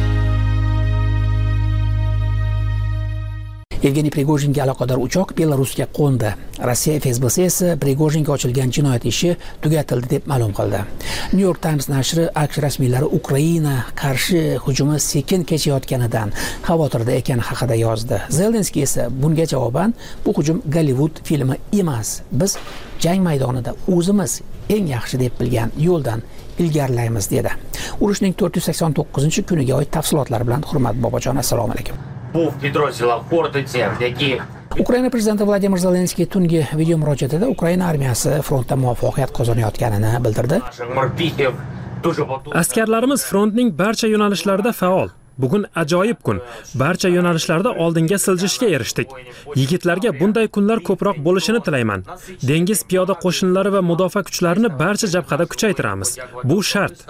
Evgeniy Prigojinga aloqador uchoq Belarusga qo'ndi. Rossiya F S B esa Prigojinga ochilgan jinoyat ishi tugatildi deb ma'lum qildi. New York Times nashri AQSh rasmiylari Ukraina qarshi hujumi sekin kechayotganidan xavotirda ekani haqida yozdi. Zelenskiy esa bunga javoban bu hujum Gollivud filmi emas, biz jang maydonida o'zimiz eng yaxshi deb bilgan yo'ldan ilgarilaymiz dedi. Urushning to'rt yuz sakson to'qqizinchi kuniga oid tafsilotlar bilan Hurmat Bobojon, assalomu alaykum. Ukraina prezidenti Vladimir Zelenskiy tungi video murojaatida Ukraina armiyasi frontda muvaffaqiyat qozonayotganini bildirdi. Askarlarimiz frontning barcha yo'nalishlarida faol. Bugun ajoyib kun. Barcha yo'nalishlarda oldinga siljishga erishdik. Yigitlarga bunday kunlar ko'proq bo'lishini tilayman. Dengiz piyoda qo'shinlari va mudofaa kuchlarini barcha jabhada kuchaytiramiz. Bu shart.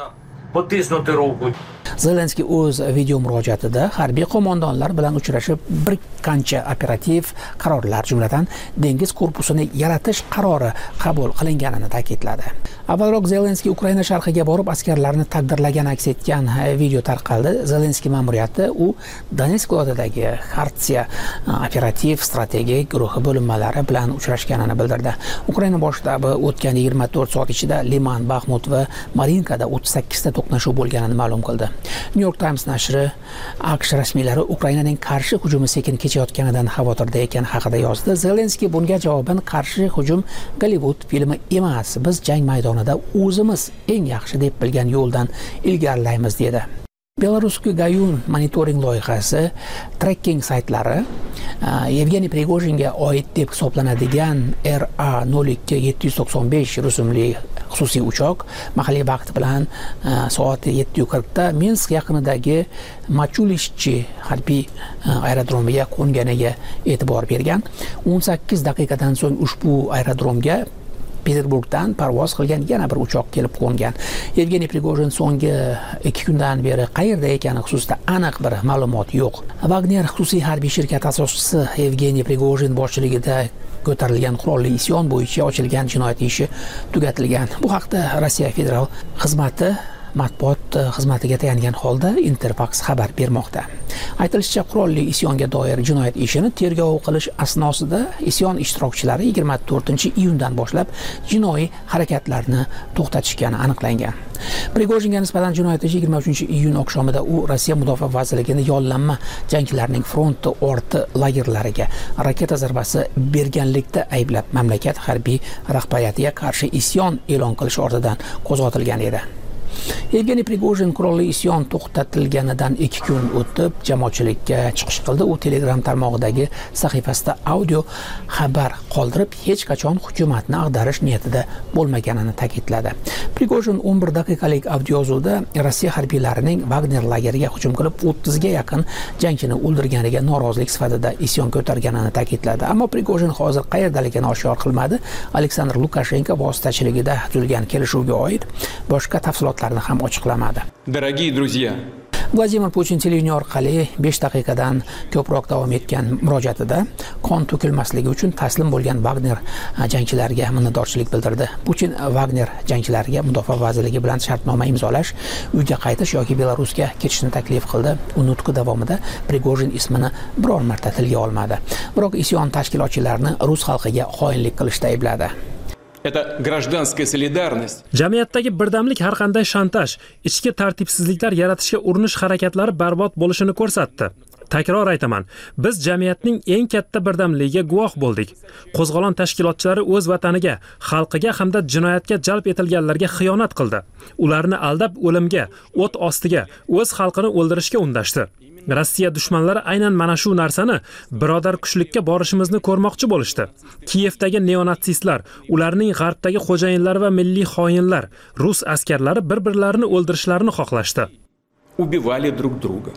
потиснути руку. Zelenskiy o'z video murojaatida harbiy qo'mondonlar bilan uchrashib bir qancha operativ qarorlar, jumladan dengiz korpusini yaratish qarori qabul qilinganini ta'kidladi. Avvalroq Zelenskiy Ukraina sharqiga borib askarlarni taqdirlagani aks etgan video tarqaldi. Zelenskiy ma'muriyati u Donetsk viloyatidagi Xartsiya operativ strategik guruhi bo'linmalari bilan uchrashganini bildirdi. Ukraina bosh shtabi o'tgan yigirma to'rt soat ichida Liman, Baxmut va Marinkada o'ttiz sakkiz ta to'qnashuv bo'lganini ma'lum qildi. New York Times nashri AQSh rasmiylari Ukrainaning qarshi hujumi sekin kechayotganidan xavotirda ekani haqida yozdi. Zelenskiy bunga javoban qarshi hujum Gollivud filmi emas, biz jang maydonida o'zimiz eng yaxshi deb bilgan yo'ldan ilgarilaymiz dedi. Belarusga Gayun monitoring loyihasi tracking saytlari Yevgeniy Prigojinga oid deb hisoblanadigan R A nol ikki yetti yuz to'qson besh rusumli xususiy uchoq mahalliy vaqt bilan soat yetti qirq da Minsk yaqinidagi Machulishchi harbiy aerodromiga qo'nganiga e'tibor bergan. o'n sakkiz daqiqadan so'ng ushbu aerodromga Peterburgdan parvoz qilgan yana bir uchoq kelib qo'ngan. Yevgeniy Prigojin so'nggi ikki kundan beri qayerda ekani xususida aniq bir ma'lumot yo'q. Wagner xususiy harbiy shirkati asoschisi Yevgeniy Prigojin boshchiligida ko'tarilgan qurolli isyon bo'yicha ochilgan jinoyat ishi tugatilgan. Bu haqda Rossiya federal xizmati matbuot xizmatiga tayangan holda Interfax xabar bermoqda. Aytilishicha, qurolli isyonga doir jinoyat ishini tergov qilish asnosida isyon ishtirokchilari yigirma to'rtinchi iyundan boshlab jinoiy harakatlarni to'xtatishgani aniqlangan. Prigojinga nisbatan jinoyat ishi yigirma uchinchi iyun oqshomida u Rossiya mudofaa vazirligini yollanma jangchilarning fronti orti lagerlariga raketa zarbasi berganlikda ayblab mamlakat harbiy rahbariyatiga qarshi isyon e'lon qilish ortidan qo'zg'atilgan edi. Yevgeniy Prigojin qurolli isyon to'xtatilganidan ikki kun o'tib jamoatchilikka chiqish qildi. U Telegram tarmog'idagi sahifasida audio xabar qoldirib, hech qachon hukumatni ag'darish niyatida bo'lmaganini ta'kidladi. Prigojin o'n bir daqiqalik audiozda Rossiya harbiylarining Wagner lageriga hujum qilib o'ttizga yaqin jangchini o'ldirganiga norozilik sifatida isyon ko'targanini ta'kidladi. Ammo Prigojin hozir qayerdaligini oshkor qilmadi. Aleksandr Lukashenko vositachiligida tuzilgan kelishuvga oid boshqa tafsilotlarni ham ochiqlamadi. Дорогие друзья, Vladimir Putin televideniye orqali besh daqiqadan ko'proq davom etgan murojaatida qon to'kilmasligi uchun taslim bo'lgan Wagner jangchilariga minnatdorchilik bildirdi. Putin Wagner jangchilariga mudofaa vazirligi bilan shartnoma imzolash, uyga qaytish yoki Belarusga ketishni taklif qildi. U nutqi davomida Prigojin ismini biror marta tilga olmadi. Biroq isyon tashkilotchilarini rus xalqiga xoinlik qilishda aybladi. Это гражданская солидарность. Jamiyatdagi birdamlik har qanday shantaj, ichki tartibsizliklar yaratishga urinish harakatlari barbod bo'lishini ko'rsatdi. Takror aytaman, biz jamiyatning eng katta birdamligiga guvoh bo'ldik. Qo'zg'olon tashkilotchilari o'z vataniga, xalqiga hamda jinoyatga jalb etilganlarga xiyonat qildi. Ularni aldab o'limga, o't ostiga, o'z xalqini o'ldirishga undashdi. Rossiya dushmanlari aynan mana shu narsani birodar kuchlikka borishimizni ko'rmoqchi bo'lishdi. Kiyevdagi neonatsistlar, ularning g'arbdagi xo'jayinlar va milliy xoinlar, rus askarlari bir-birlarini o'ldirishlarini xohlashdi. Убивали друг друга.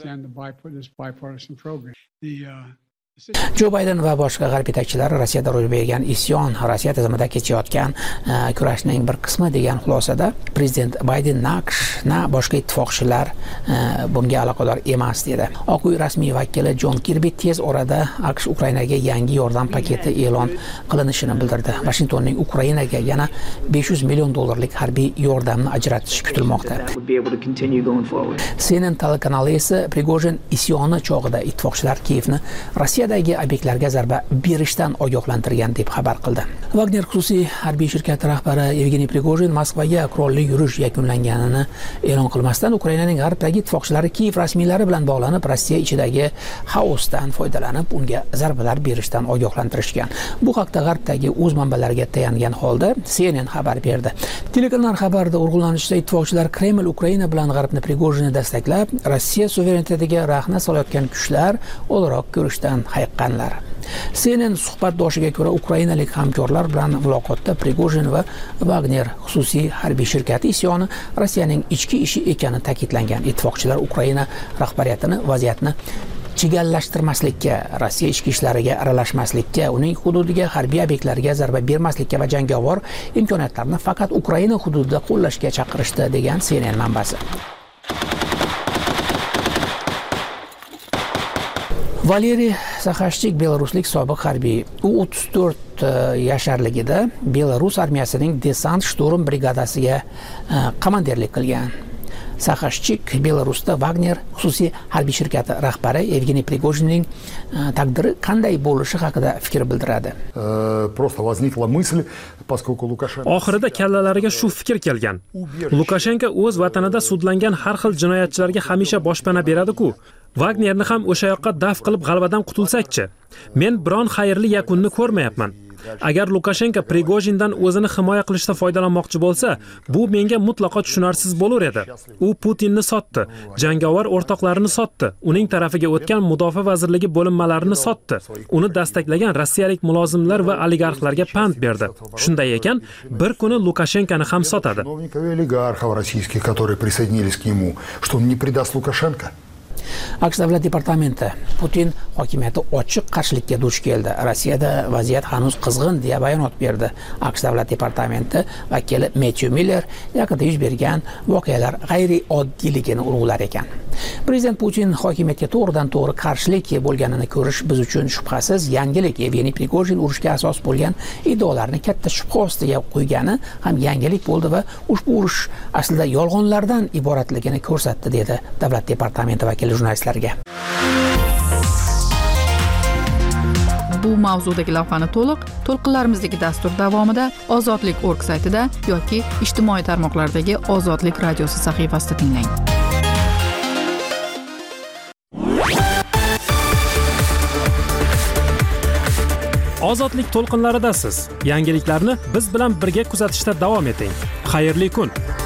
Jo Bayden va boshqa g'arb yetakchilari Rossiyada ro'y bergan isyon, Rossiya tizimida kechayotgan kurashning bir qismi degan xulosada prezident Bayden naqsh na boshqa ittifoqchilar bunga aloqador emas dedi. Oq uy rasmiy vakili Jon Kirbi tez orada AQSh Ukrainaga yangi yordam paketi e'lon qilinishini bildirdi. Washingtonning Ukrainaga yana besh yuz million dollarlik harbiy yordamni ajratish kutilmoqda. C N N telekanali esa Prigojin isyoni chog'ida ittifoqchilar Kiyevni Rossiyadagi obyektlarga zarba berishdan ogohlantirgan deb xabar qildi. Wagner xususiy harbiy shirkati rahbari Yevgeniy Prigojin Moskvaga qurolli yurish yakunlanganini e'lon qilmasdan Ukrainaning g'arbdagi ittifoqchilari Kiyev rasmiylari bilan bog'lanib, Rossiya ichidagi xaosdan foydalanib, unga zarbalar berishdan ogohlantirishgan. Bu haqda g'arbdagi o'z manbalariga tayangan holda C N N xabar berdi. Telekanal xabarida urg'ulanishicha, ittifoqchilar Kreml Ukraina bilan g'arbni Prigojinni dastaklab, Rossiya suverenitetiga rahna solayotgan kuchlar o'laroq ko'rishdan hayiqqanlar. C N N suhbatdoshiga ko'ra, ukrainalik hamkorlar bilan muloqotda Prigojin va Wagner xususiy harbiy shirkati isyoni Rossiyaning ichki ishi ekani ta'kidlangan. Ittifoqchilar Ukraina rahbariyatini vaziyatni chigallashtirmaslikka, Rossiya ichki ishlariga aralashmaslikka, uning hududiga, harbiy obyektlarga zarba bermaslikka va jangovar imkoniyatlarni faqat Ukraina hududida qo'llashga chaqirishdi, degan C N N manbasi. Valeriy Saxashchik belaruslik sobiq harbiy. U o'ttiz to'rt yasharligida Belarus armiyasining desant shturm brigadasiga komandirlik qilgan. Saxashchik Belarusda Wagner xususiy harbiy shirkati rahbari Evgeniy Prigojinning taqdiri qanday bo'lishi haqida fikr bildiradi. Просто возникла мысль, поскольку Лукашенко Oxirida kallalariga shu fikr kelgan. Lukashenko o'z vatanida sudlangan har xil jinoyatchilarga hamisha boshpana beradi-ku. Wagnerni ham o'sha yoqqa daf qilib g'alvadan qutulsak-chi? Men biron xayrli yakunni ko'rmayapman. Agar Lukashenko Prigojindan o'zini himoya qilishda foydalanmoqchi bo'lsa, bu menga mutlaqo tushunarsiz bo'lar edi. U Putinni sotdi, jangovar o'rtoqlarini sotdi, uning tarafiga o'tgan mudofaa vazirligi bo'linmalarini sotdi. Uni dastaklagan rossiyalik mulozimlar va oligarxlarga pand berdi. Shunday ekan, bir kuni Lukashenkoni ham sotadi. Олигархов российских, которые присоединились к нему, что он не предаст Лукашенко. AQSh davlat departamenti Putin hokimiyati ochiq qarshilikka duch keldi. Rossiyada vaziyat hanuz qizg'in deya bayonot berdi. AQSh davlat departamenti vakili Matthew Miller yaqinda yuz bergan voqealar g'ayri oddiyligini urg'ular ekan. Prezident Putin hokimiyatga to'g'ridan to'g'ri qarshilik bo'lganini ko'rish biz uchun shubhasiz yangilik. Evgeniy Prigojin urushga asos bo'lgan iddaolarni katta shubha ostiga qo'ygani ham yangilik bo'ldi va ushbu urush aslida yolg'onlardan iboratligini ko'rsatdi, dedi davlat departamenti vakili jurnalistlarga. Bu mavzudagi lavhani to'liq to'lqinlarimizdagi dastur davomida ozodlik nokta org saytida yoki ijtimoiy tarmoqlardagi Ozodlik radiosi sahifasida tinglang. Ozodlik to'lqinlaridasiz. Yangiliklarni biz bilan birga kuzatishda davom eting. Xayrli kun.